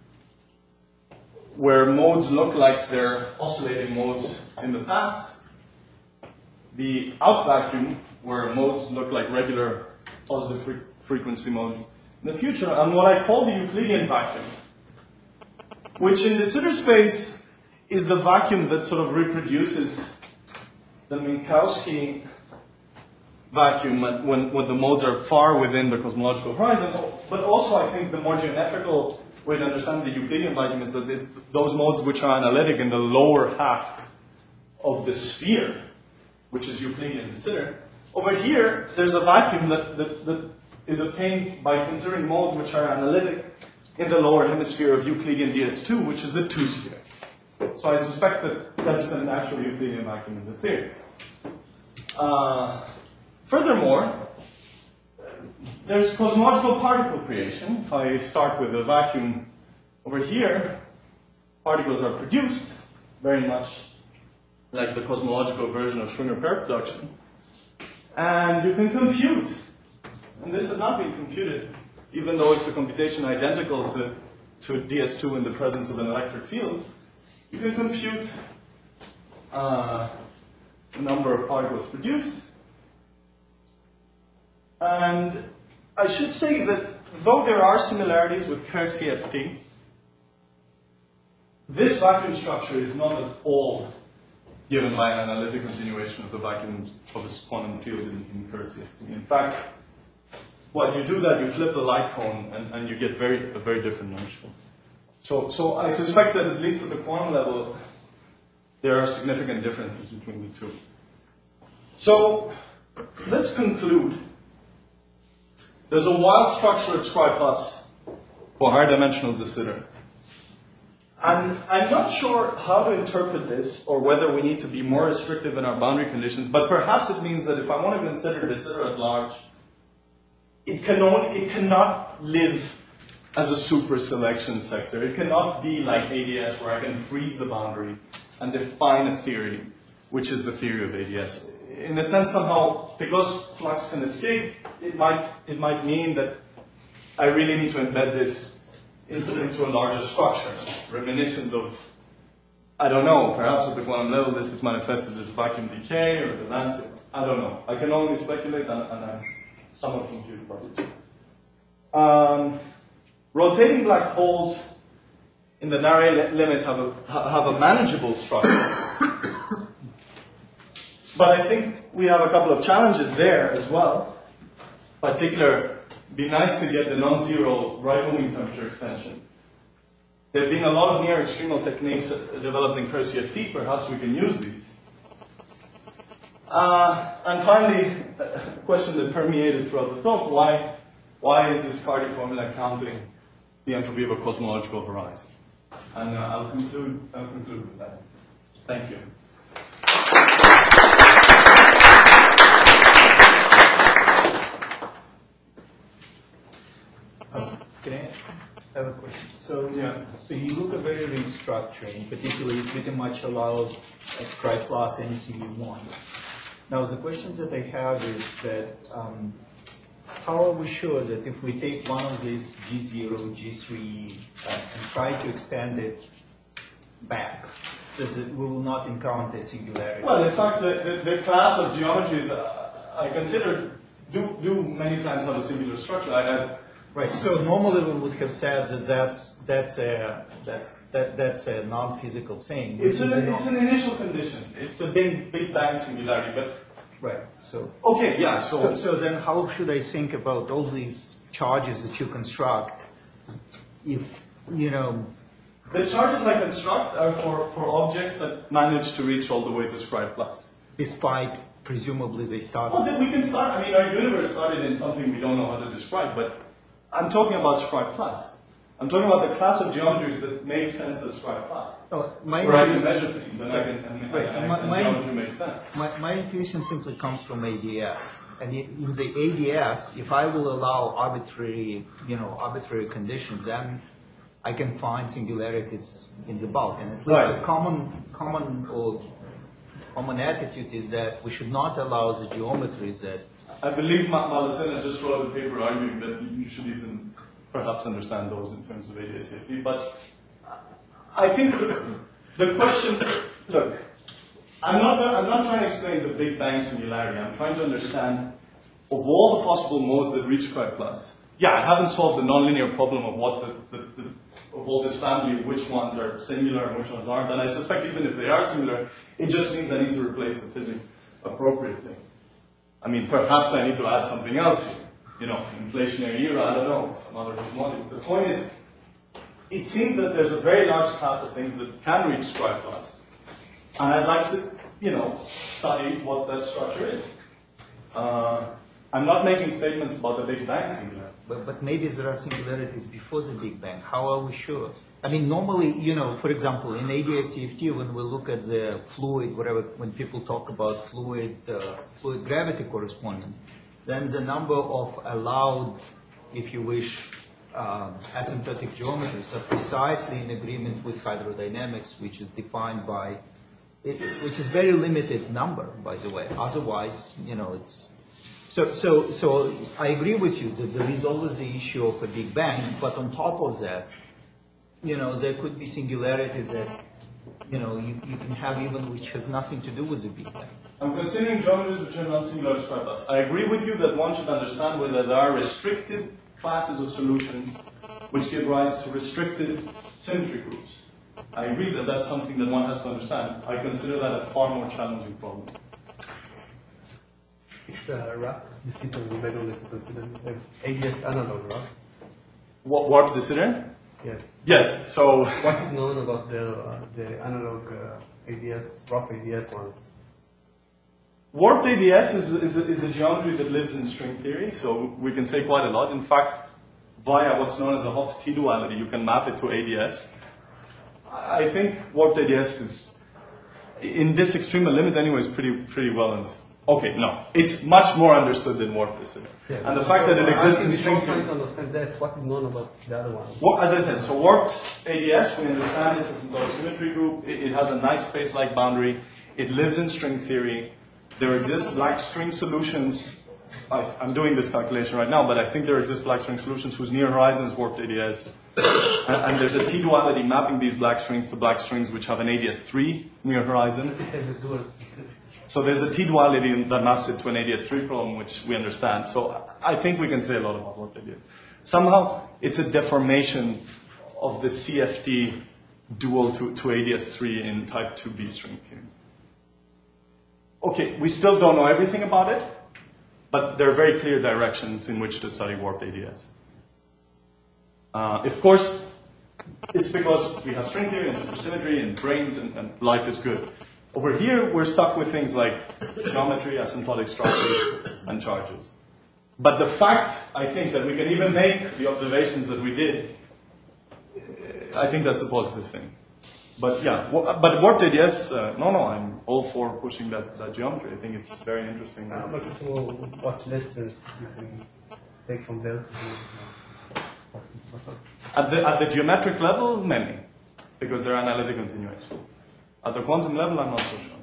where modes look like they're oscillating modes in the past; the out vacuum, where modes look like regular positive fre frequency modes in the future; and what I call the Euclidean vacuum, which in de Sitter space is the vacuum that sort of reproduces the Minkowski vacuum when, when the modes are far within the cosmological horizon. But also, I think the more geometrical way to understand the Euclidean vacuum is that it's those modes which are analytic in the lower half of the sphere, which is Euclidean de Sitter. Over here, there's a vacuum that, that, that is obtained by considering modes which are analytic in the lower hemisphere of Euclidean D S two, which is the two sphere. So I suspect that that's the natural Euclidean vacuum in the theory. Uh, furthermore, there's cosmological particle creation. If I start with a vacuum over here, particles are produced, very much like the cosmological version of Schwinger pair production. And you can compute, and this has not been computed, even though it's a computation identical to, to D S two in the presence of an electric field. You can compute uh, the number of particles produced. And I should say that though there are similarities with Kerr C F T, this vacuum structure is not at all given by an analytic continuation of the vacuum of this quantum field in, in Kerr C F T. In fact, well, you do that, you flip the light cone, and, and you get very, a very different notion. So, so I suspect that at least at the quantum level, there are significant differences between the two. So, let's conclude. There's a wild structure at Scri plus for higher dimensional de Sitter. And I'm not sure how to interpret this, or whether we need to be more restrictive in our boundary conditions, but perhaps it means that if I want to consider de Sitter at large, it, can only, it cannot live as a super selection sector. It cannot be like A D S, where I can freeze the boundary and define a theory, which is the theory of A D S. In a sense, somehow, because flux can escape, it might, it might mean that I really need to embed this into, into a larger structure, reminiscent of, I don't know, perhaps at the quantum level this is manifested as vacuum decay or the landscape. I don't know. I can only speculate, and, and I'm somewhat confused about it. Um, rotating black holes in the Narey limit have a, have a manageable structure. But I think we have a couple of challenges there as well. In particular, it'd be nice to get the non-zero right moving temperature extension. There have been a lot of near extremal techniques developed in Kerr C F T. Perhaps we can use these. Uh, and finally, a question that permeated throughout the talk: why, why is this Cardy formula counting the entropy of a cosmological horizon? And uh, I'll conclude. I'll conclude with that. Thank you. Um, can I have a question? So, Yeah. so you look at very rich structure, in particular, you pretty much allow at Scri plus anything you want. Now, the questions that I have is that um, how are we sure that if we take one of these G zero, G three, uh, and try to extend it back, that it, we will not encounter singularity? Well, in fact, the, the, the class of geometries uh, I consider do, do many times have a singular structure. I had Right. So normally we would have said that that's that's a that's that that's a non-physical thing. It's an, Even it's an initial condition. It's a big Big Bang singularity. But right. So okay, yeah. so So so then how should I think about all these charges that you construct? If you know, the charges I construct are for, for objects that manage to reach all the way to Scri plus. despite presumably they start. Well, then we can start. I mean, our universe started in something we don't know how to describe, but I'm talking about Scribe class. I'm talking about the class of geometries that make sense as Scribe class. Oh, my Where I can measure things and I can, and, Right. and, My- and my- geometry makes sense. My, my intuition simply comes from A D S. And i- in the A D S, if I will allow arbitrary, you know, arbitrary conditions, then I can find singularities in the bulk. And at least Right. the common, common, or common attitude is that we should not allow the geometries that. I believe Ma- Malacena just wrote a paper arguing that you should even perhaps understand those in terms of A D S C F T. But I think the question, look, I'm not, I'm not trying to explain the Big Bang singularity. I'm trying to understand of all the possible modes that reach Scribe class. Yeah, I haven't solved the nonlinear problem of what the, the, the of all this family of which ones are singular and which ones aren't. And I suspect even if they are singular, it just means I need to replace the physics appropriately. I mean, perhaps I need to add something else here. You know, inflationary era, I don't know, some other model. The point is, it seems that there's a very large class of things that can reach Scribe class. And I'd like to, you know, study what that structure is. Uh, I'm not making statements about the Big Bang singularity. But, but maybe there are singularities before the Big Bang. How are we sure? I mean, normally, you know, for example, in A D S C F T, when we look at the fluid, whatever, when people talk about fluid, uh, fluid gravity correspondence, then the number of allowed, if you wish, um, asymptotic geometries are precisely in agreement with hydrodynamics, which is defined by, it, which is very limited number, by the way. Otherwise, you know, it's. So, so, so I agree with you that there is always the issue of a Big Bang, but on top of that, you know, there could be singularities that, you know, you, you can have even which has nothing to do with the Big Bang. I'm considering geometries which are not singular Scribe class. I agree with you that one should understand whether there are restricted classes of solutions which give rise to restricted symmetry groups. I agree that that's something that one has to understand. I consider that a far more challenging problem. It's a wrap discipline we might only to consider uh, A D S analog, right? What warp decider? Yes. Yes. So What is known about the uh, the analog uh, A D S, rough A D S ones? warped A D S is, is, a, is a geometry that lives in string theory, so we can say quite a lot. In fact, via what's known as a Hopf T-duality, you can map it to A D S. I think warped A D S is, in this extreme limit anyway, is pretty, pretty well understood. Okay, no, it's much more understood than warped decider. Yeah, and the fact that it exists in string I'm trying theory. to understand that. What is known about the other one? Well, as I said, so warped A D S, we understand it's a symptotic symmetry group. It, it has a nice space-like boundary. It lives in string theory. There exist black string solutions. I, I'm doing this calculation right now, but I think there exist black string solutions whose near horizon is warped A D S. and, and there's a T-duality mapping these black strings to black strings which have an A D S three near horizon. Does it have a dual? So there's a T-duality that maps it to an A D S three problem, which we understand. So I think we can say a lot about what they did. Somehow, it's a deformation of the C F T dual to, to A D S three in type two B string theory. Okay, we still don't know everything about it, but there are very clear directions in which to study warped A D S. Uh, of course, it's because we have string theory and supersymmetry and brains and, and life is good. Over here, we're stuck with things like geometry, asymptotic structures, and charges. But the fact, I think, that we can even make the observations that we did, I think that's a positive thing. But yeah, but warped A D S, uh, no, no, I'm all for pushing that, that geometry. I think it's very interesting. Uh, but so what lessons you can take from there? At the, at the geometric level, many, because they're analytic continuations. At the quantum level, I'm not so sure.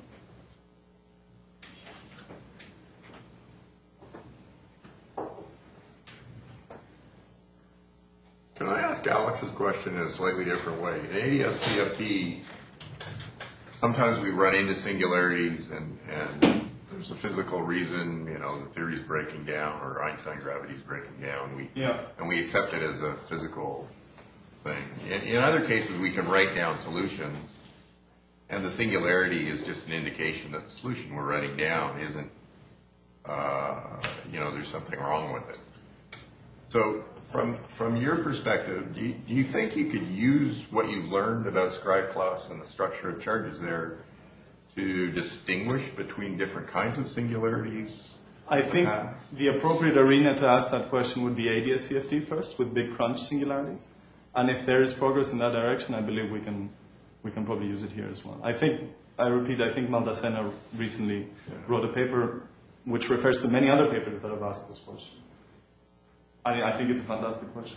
Can I ask Alex's question in a slightly different way? In A D S C F T, sometimes we run into singularities and, and there's a physical reason, you know, the theory's breaking down or Einstein gravity's breaking down. We, Yeah. And we accept it as a physical thing. In, in other cases, we can write down solutions and the singularity is just an indication that the solution we're writing down isn't, uh, you know, there's something wrong with it. So from from your perspective, do you, do you think you could use what you've learned about Scribe class and the structure of charges there to distinguish between different kinds of singularities? I think Uh, the appropriate arena to ask that question would be A D S C F D first, with big crunch singularities. And if there is progress in that direction, I believe we can we can probably use it here as well. I think, I repeat, I think Maldacena recently wrote a paper which refers to many other papers that have asked this question. I, I think it's a fantastic question.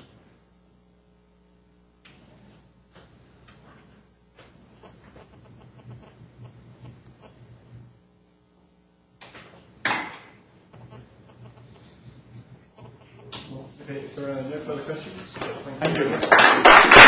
Okay, if there are no further questions, Thank you.